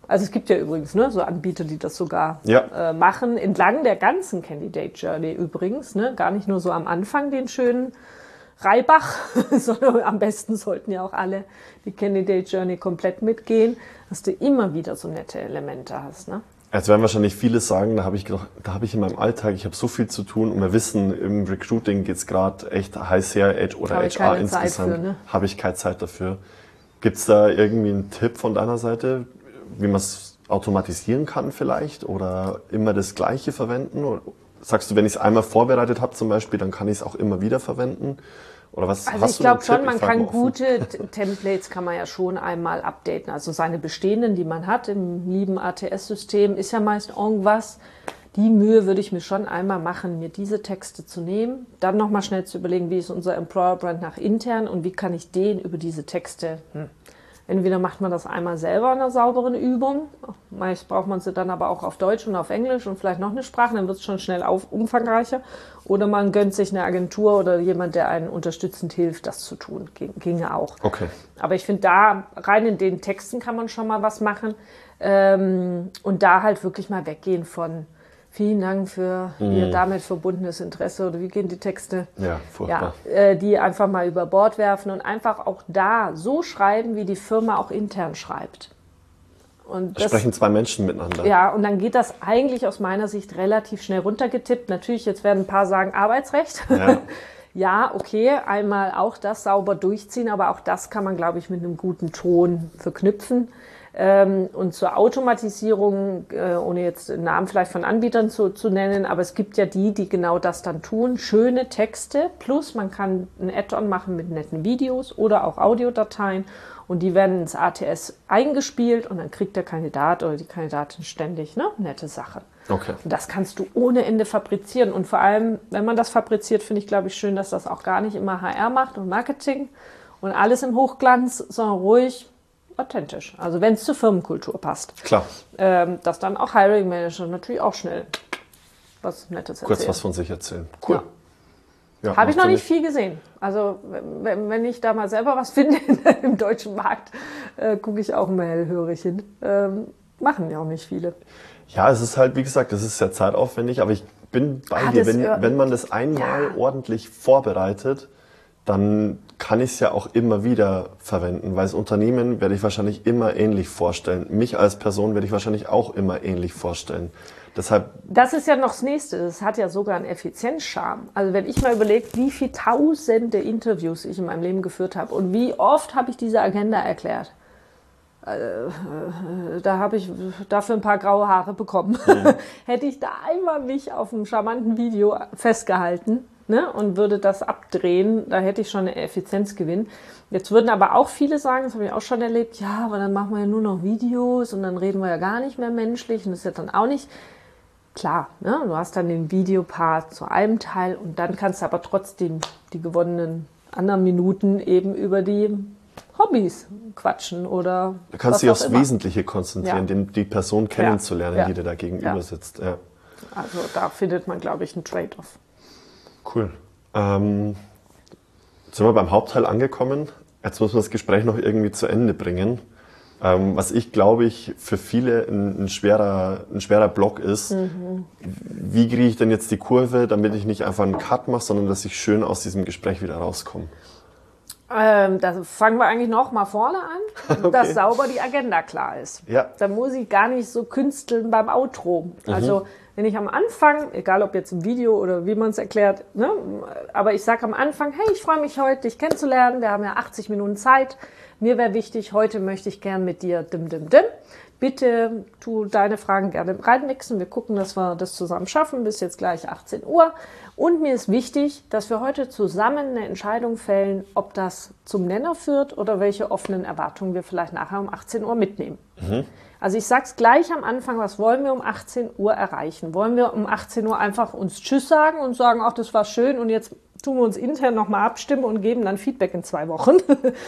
Speaker 7: Also es gibt ja übrigens ne, so Anbieter, die das sogar
Speaker 6: Ja.
Speaker 7: äh, machen, entlang der ganzen Candidate Journey übrigens. Ne? Gar nicht nur so am Anfang den schönen Reibach, sondern am besten sollten ja auch alle die Candidate Journey komplett mitgehen, dass du immer wieder so nette Elemente hast. Ne?
Speaker 6: Jetzt werden wahrscheinlich viele sagen, da habe ich, gedacht, da habe ich in meinem Alltag, ich habe so viel zu tun und wir wissen, im Recruiting geht es gerade echt heiß her oder
Speaker 7: Habe ich
Speaker 6: H R
Speaker 7: keine Zeit
Speaker 6: insgesamt,
Speaker 7: für, ne?
Speaker 6: habe ich keine Zeit dafür. Gibt es da irgendwie einen Tipp von deiner Seite, wie man es automatisieren kann vielleicht oder immer das Gleiche verwenden? Oder sagst du, wenn ich es einmal vorbereitet habe zum Beispiel, dann kann ich es auch immer wieder verwenden? Oder was
Speaker 7: Also
Speaker 6: hast
Speaker 7: ich
Speaker 6: du da einen
Speaker 7: glaube schon,
Speaker 6: Tipp?
Speaker 7: man
Speaker 6: Ich frag
Speaker 7: kann
Speaker 6: mal offen.
Speaker 7: gute T- Templates kann man ja schon einmal updaten. Also seine bestehenden, die man hat im lieben A T S-System, ist ja meist irgendwas. Die Mühe würde ich mir schon einmal machen, mir diese Texte zu nehmen, dann nochmal schnell zu überlegen, wie ist unser Employer-Brand nach intern und wie kann ich den über diese Texte... Hm. Entweder macht man das einmal selber in einer sauberen Übung, meist braucht man sie dann aber auch auf Deutsch und auf Englisch und vielleicht noch eine Sprache, dann wird es schon schnell auf, umfangreicher. Oder man gönnt sich eine Agentur oder jemand, der einen unterstützend hilft, das zu tun. Ging, ginge auch.
Speaker 6: Okay.
Speaker 7: Aber ich finde, da rein in den Texten kann man schon mal was machen. Ähm, und da halt wirklich mal weggehen von vielen Dank für Ihr damit verbundenes Interesse oder wie gehen die Texte?
Speaker 6: Ja, furchtbar.
Speaker 7: Ja, äh, die einfach mal über Bord werfen und einfach auch da so schreiben, wie die Firma auch intern schreibt. Und das,
Speaker 6: Sprechen zwei Menschen miteinander.
Speaker 7: ja, und dann geht das eigentlich aus meiner Sicht relativ schnell runtergetippt. Natürlich, jetzt werden ein paar sagen Arbeitsrecht.
Speaker 6: Ja.
Speaker 7: Ja, okay, einmal auch das sauber durchziehen, aber auch das kann man, glaube ich, mit einem guten Ton verknüpfen. Ähm, und zur Automatisierung, äh, ohne jetzt den Namen vielleicht von Anbietern zu, zu nennen, aber es gibt ja die, die genau das dann tun. Schöne Texte, plus man kann ein Add-on machen mit netten Videos oder auch Audiodateien und die werden ins A T S eingespielt und dann kriegt der Kandidat oder die Kandidatin ständig eine nette Sache.
Speaker 6: Okay.
Speaker 7: Und das kannst du ohne Ende fabrizieren. Und vor allem, wenn man das fabriziert, finde ich, glaube ich, schön, dass das auch gar nicht immer H R macht und Marketing und alles im Hochglanz, sondern ruhig authentisch. Also wenn es zur Firmenkultur passt.
Speaker 6: Klar.
Speaker 7: Ähm, dass dann auch Hiring Manager natürlich auch schnell was Nettes erzählen.
Speaker 6: Kurz was von sich erzählen. Cool.
Speaker 7: Ja.
Speaker 6: Ja,
Speaker 7: Habe ich
Speaker 6: macht
Speaker 7: noch
Speaker 6: Sinn.
Speaker 7: nicht viel gesehen. Also wenn, wenn ich da mal selber was finde im deutschen Markt, äh, gucke ich auch immer hellhörig hin. Ähm, machen ja auch nicht viele.
Speaker 6: Ja, es ist halt, wie gesagt, das ist sehr zeitaufwendig, aber ich bin bei
Speaker 7: Ah,
Speaker 6: dir.
Speaker 7: das,
Speaker 6: Wenn,
Speaker 7: äh,
Speaker 6: wenn man das einmal
Speaker 7: ja.
Speaker 6: ordentlich vorbereitet, dann kann ich es ja auch immer wieder verwenden, weil das Unternehmen werde ich wahrscheinlich immer ähnlich vorstellen. Mich als Person werde ich wahrscheinlich auch immer ähnlich vorstellen. Deshalb,
Speaker 7: Das ist ja noch das Nächste. Das hat ja sogar einen Effizienzcharme. Also wenn ich mal überlege, wie viele tausende Interviews ich in meinem Leben geführt habe und wie oft habe ich diese Agenda erklärt. Äh, da habe ich dafür ein paar graue Haare bekommen.
Speaker 6: Mhm.
Speaker 7: Hätte ich da einmal mich auf einem charmanten Video festgehalten, ne, und würde das abdrehen, da hätte ich schon einen Effizienzgewinn. Jetzt würden aber auch viele sagen, das habe ich auch schon erlebt, ja, aber dann machen wir ja nur noch Videos und dann reden wir ja gar nicht mehr menschlich und das ist ja dann auch nicht klar. Ne? Du hast dann den Videopart zu einem Teil und dann kannst du aber trotzdem die gewonnenen anderen Minuten eben über die Hobbys quatschen oder
Speaker 6: du kannst
Speaker 7: was
Speaker 6: dich
Speaker 7: auch
Speaker 6: aufs
Speaker 7: immer.
Speaker 6: Wesentliche konzentrieren,
Speaker 7: Ja.
Speaker 6: den, die Person kennenzulernen,
Speaker 7: Ja.
Speaker 6: die dir da gegenüber
Speaker 7: Ja.
Speaker 6: sitzt. Ja.
Speaker 7: Also da findet man, glaube ich, einen Trade-off.
Speaker 6: Cool. Ähm, jetzt sind wir beim Hauptteil angekommen. Jetzt müssen wir das Gespräch noch irgendwie zu Ende bringen. Ähm, was ich, glaube ich, für viele ein, ein, schwerer, ein schwerer Block ist.
Speaker 7: Mhm.
Speaker 6: Wie kriege ich denn jetzt die Kurve, damit ich nicht einfach einen Cut mache, sondern dass ich schön aus diesem Gespräch wieder rauskomme?
Speaker 7: Ähm, da fangen wir eigentlich noch mal vorne an,
Speaker 6: Okay.
Speaker 7: dass sauber die Agenda klar ist.
Speaker 6: Ja.
Speaker 7: Da muss ich gar nicht so künsteln beim Outro. Also wenn ich am Anfang, egal ob jetzt im Video oder wie man es erklärt, ne, aber ich sage am Anfang, hey, ich freue mich heute, dich kennenzulernen, wir haben ja achtzig Minuten Zeit, mir wäre wichtig, heute möchte ich gern mit dir dim, dim, dim. Bitte tu deine Fragen gerne reinmixen. Wir gucken, dass wir das zusammen schaffen, bis jetzt gleich achtzehn Uhr. Und mir ist wichtig, dass wir heute zusammen eine Entscheidung fällen, ob das zum Nenner führt oder welche offenen Erwartungen wir vielleicht nachher um achtzehn Uhr mitnehmen. Mhm. Also ich sage es gleich am Anfang, was wollen wir um achtzehn Uhr erreichen? Wollen wir um achtzehn Uhr einfach uns Tschüss sagen und sagen, ach, das war schön und jetzt tun wir uns intern nochmal abstimmen und geben dann Feedback in zwei Wochen?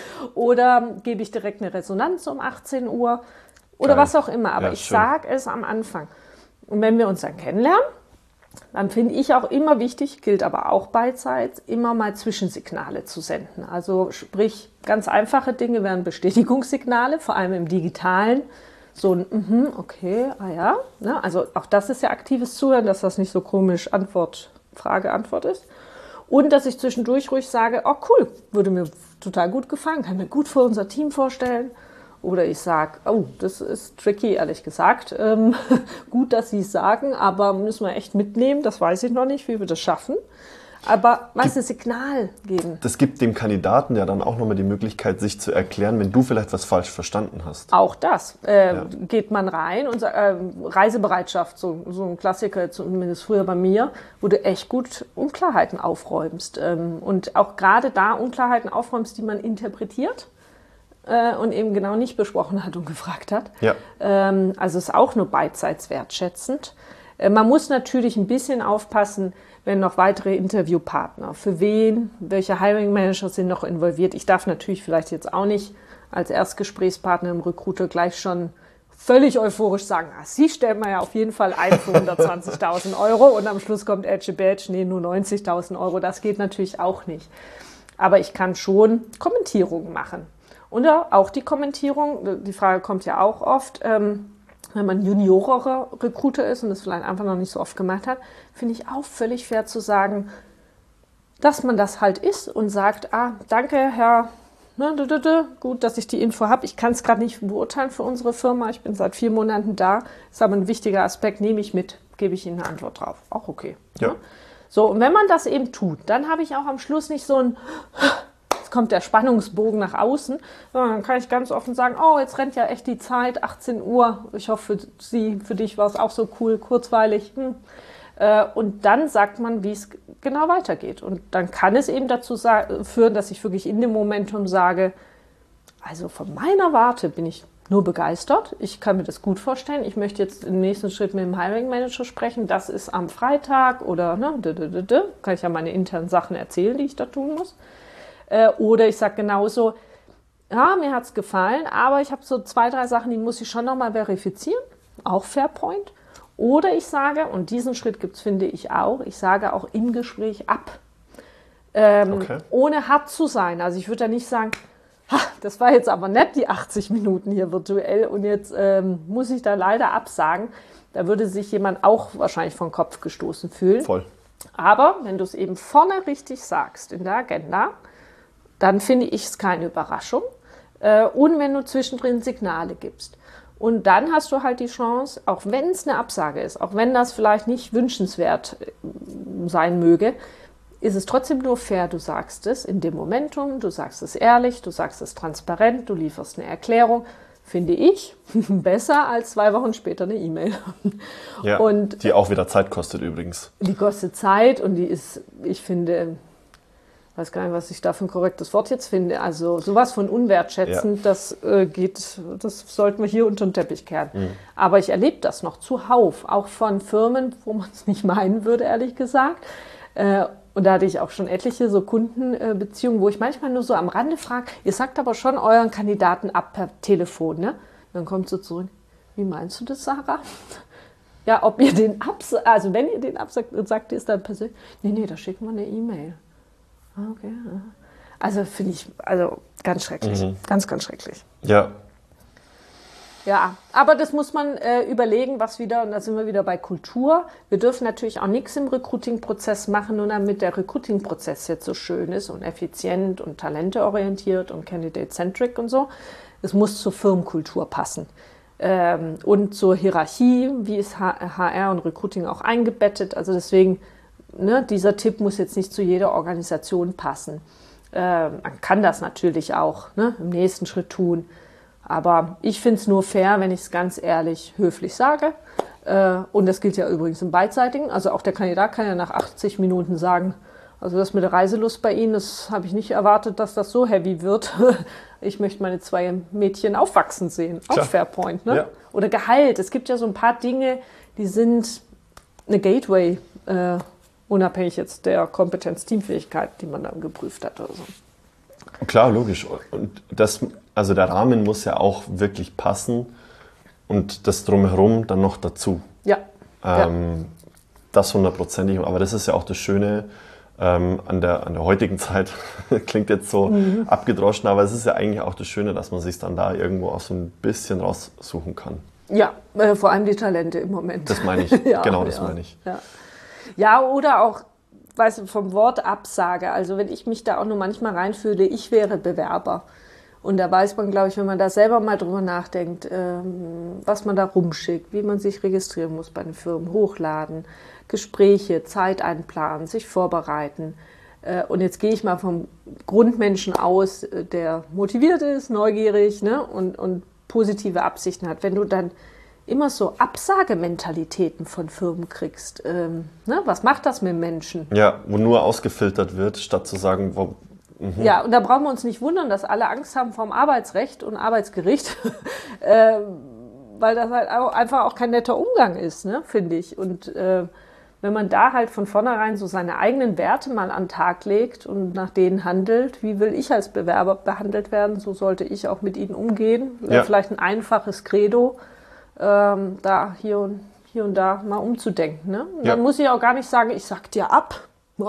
Speaker 7: Oder gebe ich direkt eine Resonanz um achtzehn Uhr? Oder
Speaker 6: Geil.
Speaker 7: was auch immer. Aber
Speaker 6: Ja,
Speaker 7: ich
Speaker 6: schön.
Speaker 7: sage es am Anfang. Und wenn wir uns dann kennenlernen, dann finde ich auch immer wichtig, gilt aber auch beidseits, immer mal Zwischensignale zu senden. Also sprich, ganz einfache Dinge wären Bestätigungssignale, vor allem im Digitalen. So ein, mhm, okay, ah ja. Ne? Also auch das ist ja aktives Zuhören, dass das nicht so komisch Antwort, Frage, Antwort ist. Und dass ich zwischendurch ruhig sage, oh cool, würde mir total gut gefallen, kann mir gut für unser Team vorstellen. Oder ich sage, oh, das ist tricky, ehrlich gesagt. Ähm, gut, dass Sie es sagen, aber müssen wir echt mitnehmen, das weiß ich noch nicht, wie wir das schaffen. Aber was ein Signal geben.
Speaker 6: Das gibt dem Kandidaten ja dann auch nochmal die Möglichkeit, sich zu erklären, wenn du vielleicht was falsch verstanden hast.
Speaker 7: Auch das. Äh,
Speaker 6: Ja.
Speaker 7: Geht man rein und sagt, äh, Reisebereitschaft, so, so ein Klassiker, zumindest früher bei mir, wo du echt gut Unklarheiten aufräumst. Ähm, und auch gerade da Unklarheiten aufräumst, die man interpretiert äh, und eben genau nicht besprochen hat und gefragt hat.
Speaker 6: Ja.
Speaker 7: Ähm, also ist auch nur beidseits wertschätzend. Äh, man muss natürlich ein bisschen aufpassen, wenn noch weitere Interviewpartner, für wen, welche Hiring Manager sind noch involviert. Ich darf natürlich vielleicht jetzt auch nicht als Erstgesprächspartner im Recruiter gleich schon völlig euphorisch sagen, ah, Sie stellen mir ja auf jeden Fall ein für hundertzwanzigtausend Euro und am Schluss kommt Edge Badge, nee, nur neunzigtausend Euro. Das geht natürlich auch nicht. Aber ich kann schon Kommentierungen machen. Und auch die Kommentierung, die Frage kommt ja auch oft, ähm, wenn man juniorerer Recruiter ist und das vielleicht einfach noch nicht so oft gemacht hat, finde ich auch völlig fair zu sagen, dass man das halt ist und sagt, ah, danke, Herr, ne, d -d -d, gut, dass ich die Info habe. Ich kann es gerade nicht beurteilen für unsere Firma. Ich bin seit vier Monaten da. Ist aber ein wichtiger Aspekt, nehme ich mit, gebe ich Ihnen eine Antwort drauf. Auch okay.
Speaker 6: Ja.
Speaker 7: Ne? So, und wenn man das eben tut, dann habe ich auch am Schluss nicht so ein... kommt der Spannungsbogen nach außen, sondern dann kann ich ganz offen sagen, oh, jetzt rennt ja echt die Zeit, achtzehn Uhr, ich hoffe für Sie, für dich war es auch so cool, kurzweilig. Hm. Und dann sagt man, wie es genau weitergeht. Und dann kann es eben dazu führen, dass ich wirklich in dem Momentum sage, also von meiner Warte bin ich nur begeistert, ich kann mir das gut vorstellen, ich möchte jetzt im nächsten Schritt mit dem Hiring Manager sprechen, das ist am Freitag oder ne, d -d -d -d. Kann ich ja meine internen Sachen erzählen, die ich da tun muss. Oder ich sage genauso, ja, mir hat es gefallen, aber ich habe so zwei, drei Sachen, die muss ich schon nochmal verifizieren, auch Fairpoint. Oder ich sage, und diesen Schritt gibt es, finde ich auch, ich sage auch im Gespräch ab. Ähm,
Speaker 6: Okay.
Speaker 7: Ohne hart zu sein. Also ich würde da nicht sagen, ha, das war jetzt aber nett, die achtzig Minuten hier virtuell und jetzt ähm, muss ich da leider absagen. Da würde sich jemand auch wahrscheinlich vom Kopf gestoßen fühlen.
Speaker 6: Voll.
Speaker 7: Aber wenn du es eben vorne richtig sagst in der Agenda, dann finde ich es keine Überraschung. Äh, und wenn du zwischendrin Signale gibst. Und dann hast du halt die Chance, auch wenn es eine Absage ist, auch wenn das vielleicht nicht wünschenswert sein möge, ist es trotzdem nur fair, du sagst es in dem Momentum, du sagst es ehrlich, du sagst es transparent, du lieferst eine Erklärung, finde ich, besser als zwei Wochen später eine E-Mail.
Speaker 6: Ja,
Speaker 7: Und
Speaker 6: die auch wieder Zeit kostet übrigens.
Speaker 7: die kostet Zeit und die ist, ich finde... Ich weiß gar nicht, was ich da für ein korrektes Wort jetzt finde. Also sowas von unwertschätzend,
Speaker 6: Ja.
Speaker 7: das äh, geht, das sollten wir hier unter den Teppich kehren. Mhm. Aber ich erlebe das noch zuhauf, auch von Firmen, wo man es nicht meinen würde, ehrlich gesagt. Äh, und da hatte ich auch schon etliche so Kundenbeziehungen, wo ich manchmal nur so am Rande frage, ihr sagt aber schon euren Kandidaten ab per Telefon, ne? Dann kommt so zurück, wie meinst du das, Sarah? Ja, ob ihr den absagt, also wenn ihr den absagt, sagt ihr es dann persönlich, nee, nee, da schicken wir eine E-Mail. Okay. Also finde ich, also ganz schrecklich, mhm. ganz, ganz schrecklich.
Speaker 6: Ja.
Speaker 7: Ja, aber das muss man äh, überlegen, was wieder, und da sind wir wieder bei Kultur. Wir dürfen natürlich auch nichts im Recruiting-Prozess machen, nur damit der Recruiting-Prozess jetzt so schön ist und effizient und talenteorientiert und candidate-centric und so. Es muss zur Firmenkultur passen. Ähm, und zur Hierarchie, wie ist H R und Recruiting auch eingebettet. Also deswegen... Ne, dieser Tipp muss jetzt nicht zu jeder Organisation passen. Äh, man kann das natürlich auch ne, im nächsten Schritt tun. Aber ich finde es nur fair, wenn ich es ganz ehrlich höflich sage. Äh, und das gilt ja übrigens im Beidseitigen. Also auch der Kandidat kann ja nach achtzig Minuten sagen, also das mit der Reiselust bei Ihnen, das habe ich nicht erwartet, dass das so heavy wird. Ich möchte meine zwei Mädchen aufwachsen sehen. Auch Fairpoint. Ne? Ja. Oder Gehalt. Es gibt ja so ein paar Dinge, die sind eine Gateway, äh, unabhängig jetzt der Kompetenz, Teamfähigkeit, die man dann geprüft hat oder so.
Speaker 6: Klar, logisch. Und das, also der Rahmen muss ja auch wirklich passen und das Drumherum dann noch dazu.
Speaker 7: Ja.
Speaker 6: Ähm,
Speaker 7: ja.
Speaker 6: Das hundertprozentig. Aber das ist ja auch das Schöne ähm, an, der, an der heutigen Zeit. Klingt jetzt so mhm. abgedroschen, aber es ist ja eigentlich auch das Schöne, dass man sich dann da irgendwo auch so ein bisschen raussuchen kann.
Speaker 7: Ja, äh, vor allem die Talente im Moment.
Speaker 6: Das meine ich,
Speaker 7: ja,
Speaker 6: genau das
Speaker 7: ja,
Speaker 6: meine ich.
Speaker 7: Ja. ja, oder auch, weißt du, vom Wort Absage. Also wenn ich mich da auch nur manchmal reinfühle, ich wäre Bewerber. Und da weiß man, glaube ich, wenn man da selber mal drüber nachdenkt, ähm, was man da rumschickt, wie man sich registrieren muss bei den Firmen, hochladen, Gespräche, Zeit einplanen, sich vorbereiten. Äh, und jetzt gehe ich mal vom Grundmenschen aus, äh, der motiviert ist, neugierig, ne, und, und positive Absichten hat. Wenn du dann immer so Absagementalitäten von Firmen kriegst, ähm, ne, was macht das mit Menschen?
Speaker 6: Ja, wo nur ausgefiltert wird, statt zu sagen, wo, mhm.
Speaker 7: Ja, und da brauchen wir uns nicht wundern, dass alle Angst haben vom Arbeitsrecht und Arbeitsgericht, äh, weil das halt auch einfach auch kein netter Umgang ist, ne, finde ich. Und äh, wenn man da halt von vornherein so seine eigenen Werte mal an den Tag legt und nach denen handelt, wie will ich als Bewerber behandelt werden, so sollte ich auch mit ihnen umgehen. Wäre
Speaker 6: Ja. vielleicht
Speaker 7: ein einfaches Credo, ähm, da hier und, hier und da mal umzudenken. Ne? Und
Speaker 6: Ja.
Speaker 7: Dann muss ich auch gar nicht sagen, ich sag dir ab,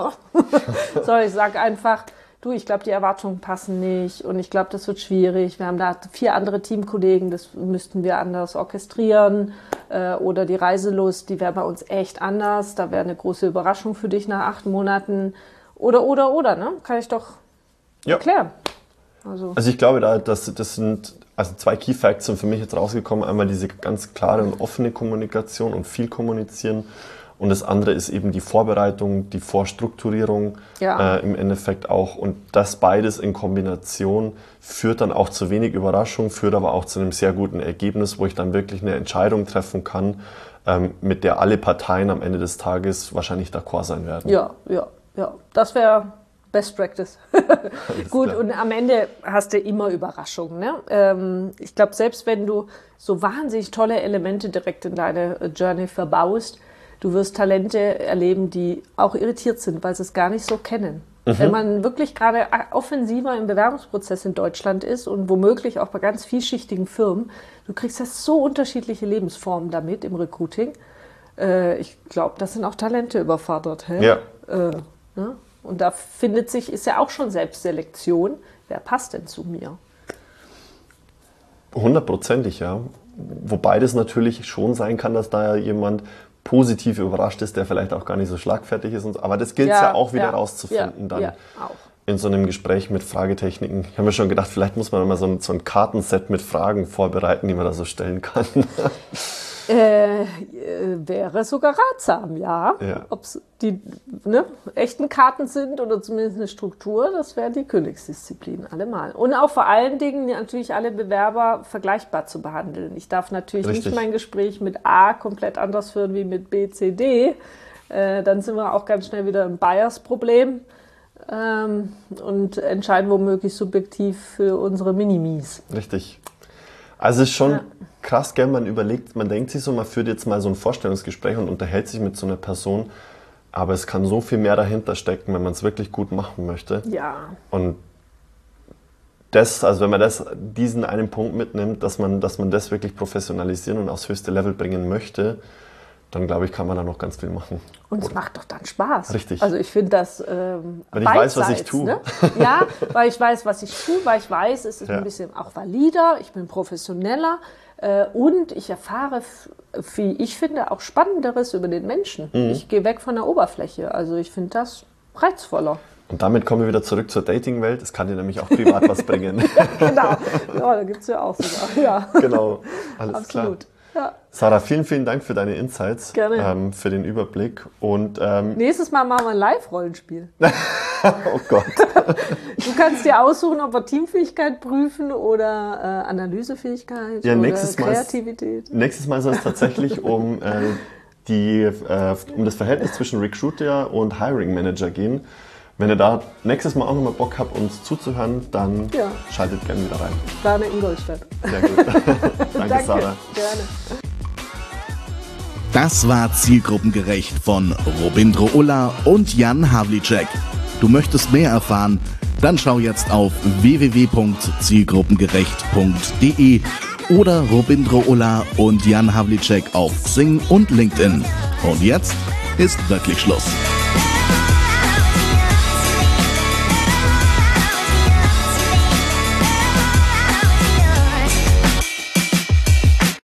Speaker 7: sondern ich sage einfach, du, ich glaube, die Erwartungen passen nicht und ich glaube, das wird schwierig. Wir haben da vier andere Teamkollegen, das müssten wir anders orchestrieren. Äh, oder die Reiselust, die wäre bei uns echt anders. Da wäre eine große Überraschung für dich nach acht Monaten. Oder, oder, oder, ne? Kann ich doch
Speaker 6: Ja.
Speaker 7: erklären. Also,
Speaker 6: Also ich glaube, da, das, das sind, also zwei Key Facts sind für mich jetzt rausgekommen. Einmal diese ganz klare und offene Kommunikation und viel kommunizieren. Und das andere ist eben die Vorbereitung, die Vorstrukturierung
Speaker 7: Ja.
Speaker 6: äh, im Endeffekt auch. Und das beides in Kombination führt dann auch zu wenig Überraschung, führt aber auch zu einem sehr guten Ergebnis, wo ich dann wirklich eine Entscheidung treffen kann, ähm, mit der alle Parteien am Ende des Tages wahrscheinlich d'accord sein werden.
Speaker 7: ja, ja, ja. Das wäre Best Practice. Gut,
Speaker 6: klar.
Speaker 7: und am Ende hast du immer Überraschungen. Ne? Ähm, ich glaube, selbst wenn du so wahnsinnig tolle Elemente direkt in deine Journey verbaust, du wirst Talente erleben, die auch irritiert sind, weil sie es gar nicht so kennen. Mhm. Wenn man wirklich gerade offensiver im Bewerbungsprozess in Deutschland ist und womöglich auch bei ganz vielschichtigen Firmen, du kriegst ja so unterschiedliche Lebensformen damit im Recruiting. Äh, ich glaube, das sind auch Talente überfordert. Hä?
Speaker 6: Ja.
Speaker 7: Äh, ne? Und da findet sich, ist ja auch schon Selbstselektion. Wer passt denn zu mir?
Speaker 6: Hundertprozentig, ja. Wobei das natürlich schon sein kann, dass da jemand positiv überrascht ist, der vielleicht auch gar nicht so schlagfertig ist. Und so. Aber das gilt ja, ja auch wieder
Speaker 7: ja,
Speaker 6: rauszufinden
Speaker 7: ja,
Speaker 6: dann
Speaker 7: ja, auch.
Speaker 6: in so einem Gespräch mit Fragetechniken. Ich habe mir schon gedacht, vielleicht muss man mal so ein, so ein Kartenset mit Fragen vorbereiten, die man da so stellen kann.
Speaker 7: Äh, wäre sogar ratsam, ja.
Speaker 6: Ja.
Speaker 7: Ob es die ne, echten Karten sind oder zumindest eine Struktur, das wäre die Königsdisziplin, allemal. Und auch vor allen Dingen natürlich alle Bewerber vergleichbar zu behandeln. Ich darf natürlich
Speaker 6: Richtig.
Speaker 7: nicht mein Gespräch mit A komplett anders führen wie mit B, C, D. Äh, dann sind wir auch ganz schnell wieder im Bias-Problem ähm, und entscheiden womöglich subjektiv für unsere Minimis.
Speaker 6: Richtig. Also es ist schon
Speaker 7: Ja.
Speaker 6: krass, gell, man überlegt, man denkt sich so, man führt jetzt mal so ein Vorstellungsgespräch und unterhält sich mit so einer Person, aber es kann so viel mehr dahinter stecken, wenn man es wirklich gut machen möchte.
Speaker 7: Ja.
Speaker 6: Und das, also wenn man das, diesen einen Punkt mitnimmt, dass man, dass man das wirklich professionalisieren und aufs höchste Level bringen möchte, dann glaube ich, kann man da noch ganz viel machen.
Speaker 7: Und es macht doch dann Spaß.
Speaker 6: Richtig.
Speaker 7: Also ich finde das ähm,
Speaker 6: Wenn ich weiß, was ich
Speaker 7: beidseits,
Speaker 6: tue.
Speaker 7: Ne? Ja, weil ich weiß, was ich tue, weil ich weiß, es ist
Speaker 6: Ja.
Speaker 7: ein bisschen auch valider, ich bin professioneller äh, und ich erfahre, f- wie ich finde, auch Spannenderes über den Menschen.
Speaker 6: Mhm.
Speaker 7: Ich gehe weg von der Oberfläche. Also ich finde das reizvoller.
Speaker 6: Und damit kommen wir wieder zurück zur Dating-Welt. Es kann dir nämlich auch privat was bringen.
Speaker 7: Genau. Ja, da gibt es ja auch sogar. Ja.
Speaker 6: Genau, alles
Speaker 7: Absolut.
Speaker 6: klar.
Speaker 7: Ja.
Speaker 6: Sarah, vielen, vielen Dank für deine Insights,
Speaker 7: Gerne.
Speaker 6: ähm, für den Überblick und ähm,
Speaker 7: Nächstes Mal machen wir ein Live-Rollenspiel.
Speaker 6: oh Gott.
Speaker 7: Du kannst dir aussuchen, ob wir Teamfähigkeit prüfen oder äh, Analysefähigkeit
Speaker 6: Ja,
Speaker 7: oder
Speaker 6: nächstes Mal ist-
Speaker 7: Kreativität.
Speaker 6: Nächstes Mal soll es tatsächlich um, äh, die, äh, um das Verhältnis zwischen Recruiter und Hiring Manager gehen. Wenn ihr da nächstes Mal auch nochmal Bock habt, uns zuzuhören, dann
Speaker 7: Ja.
Speaker 6: schaltet gerne wieder rein.
Speaker 7: Plane Ingolstadt.
Speaker 6: Sehr gut. Danke,
Speaker 7: Danke,
Speaker 6: Sarah.
Speaker 7: gerne.
Speaker 4: Das war Zielgruppengerecht von Robindro Ulla und Jan Havlicek. Du möchtest mehr erfahren? Dann schau jetzt auf w w w punkt zielgruppengerecht punkt d e oder Robindro Ulla und Jan Havlicek auf Xing und LinkedIn. Und jetzt ist wirklich Schluss.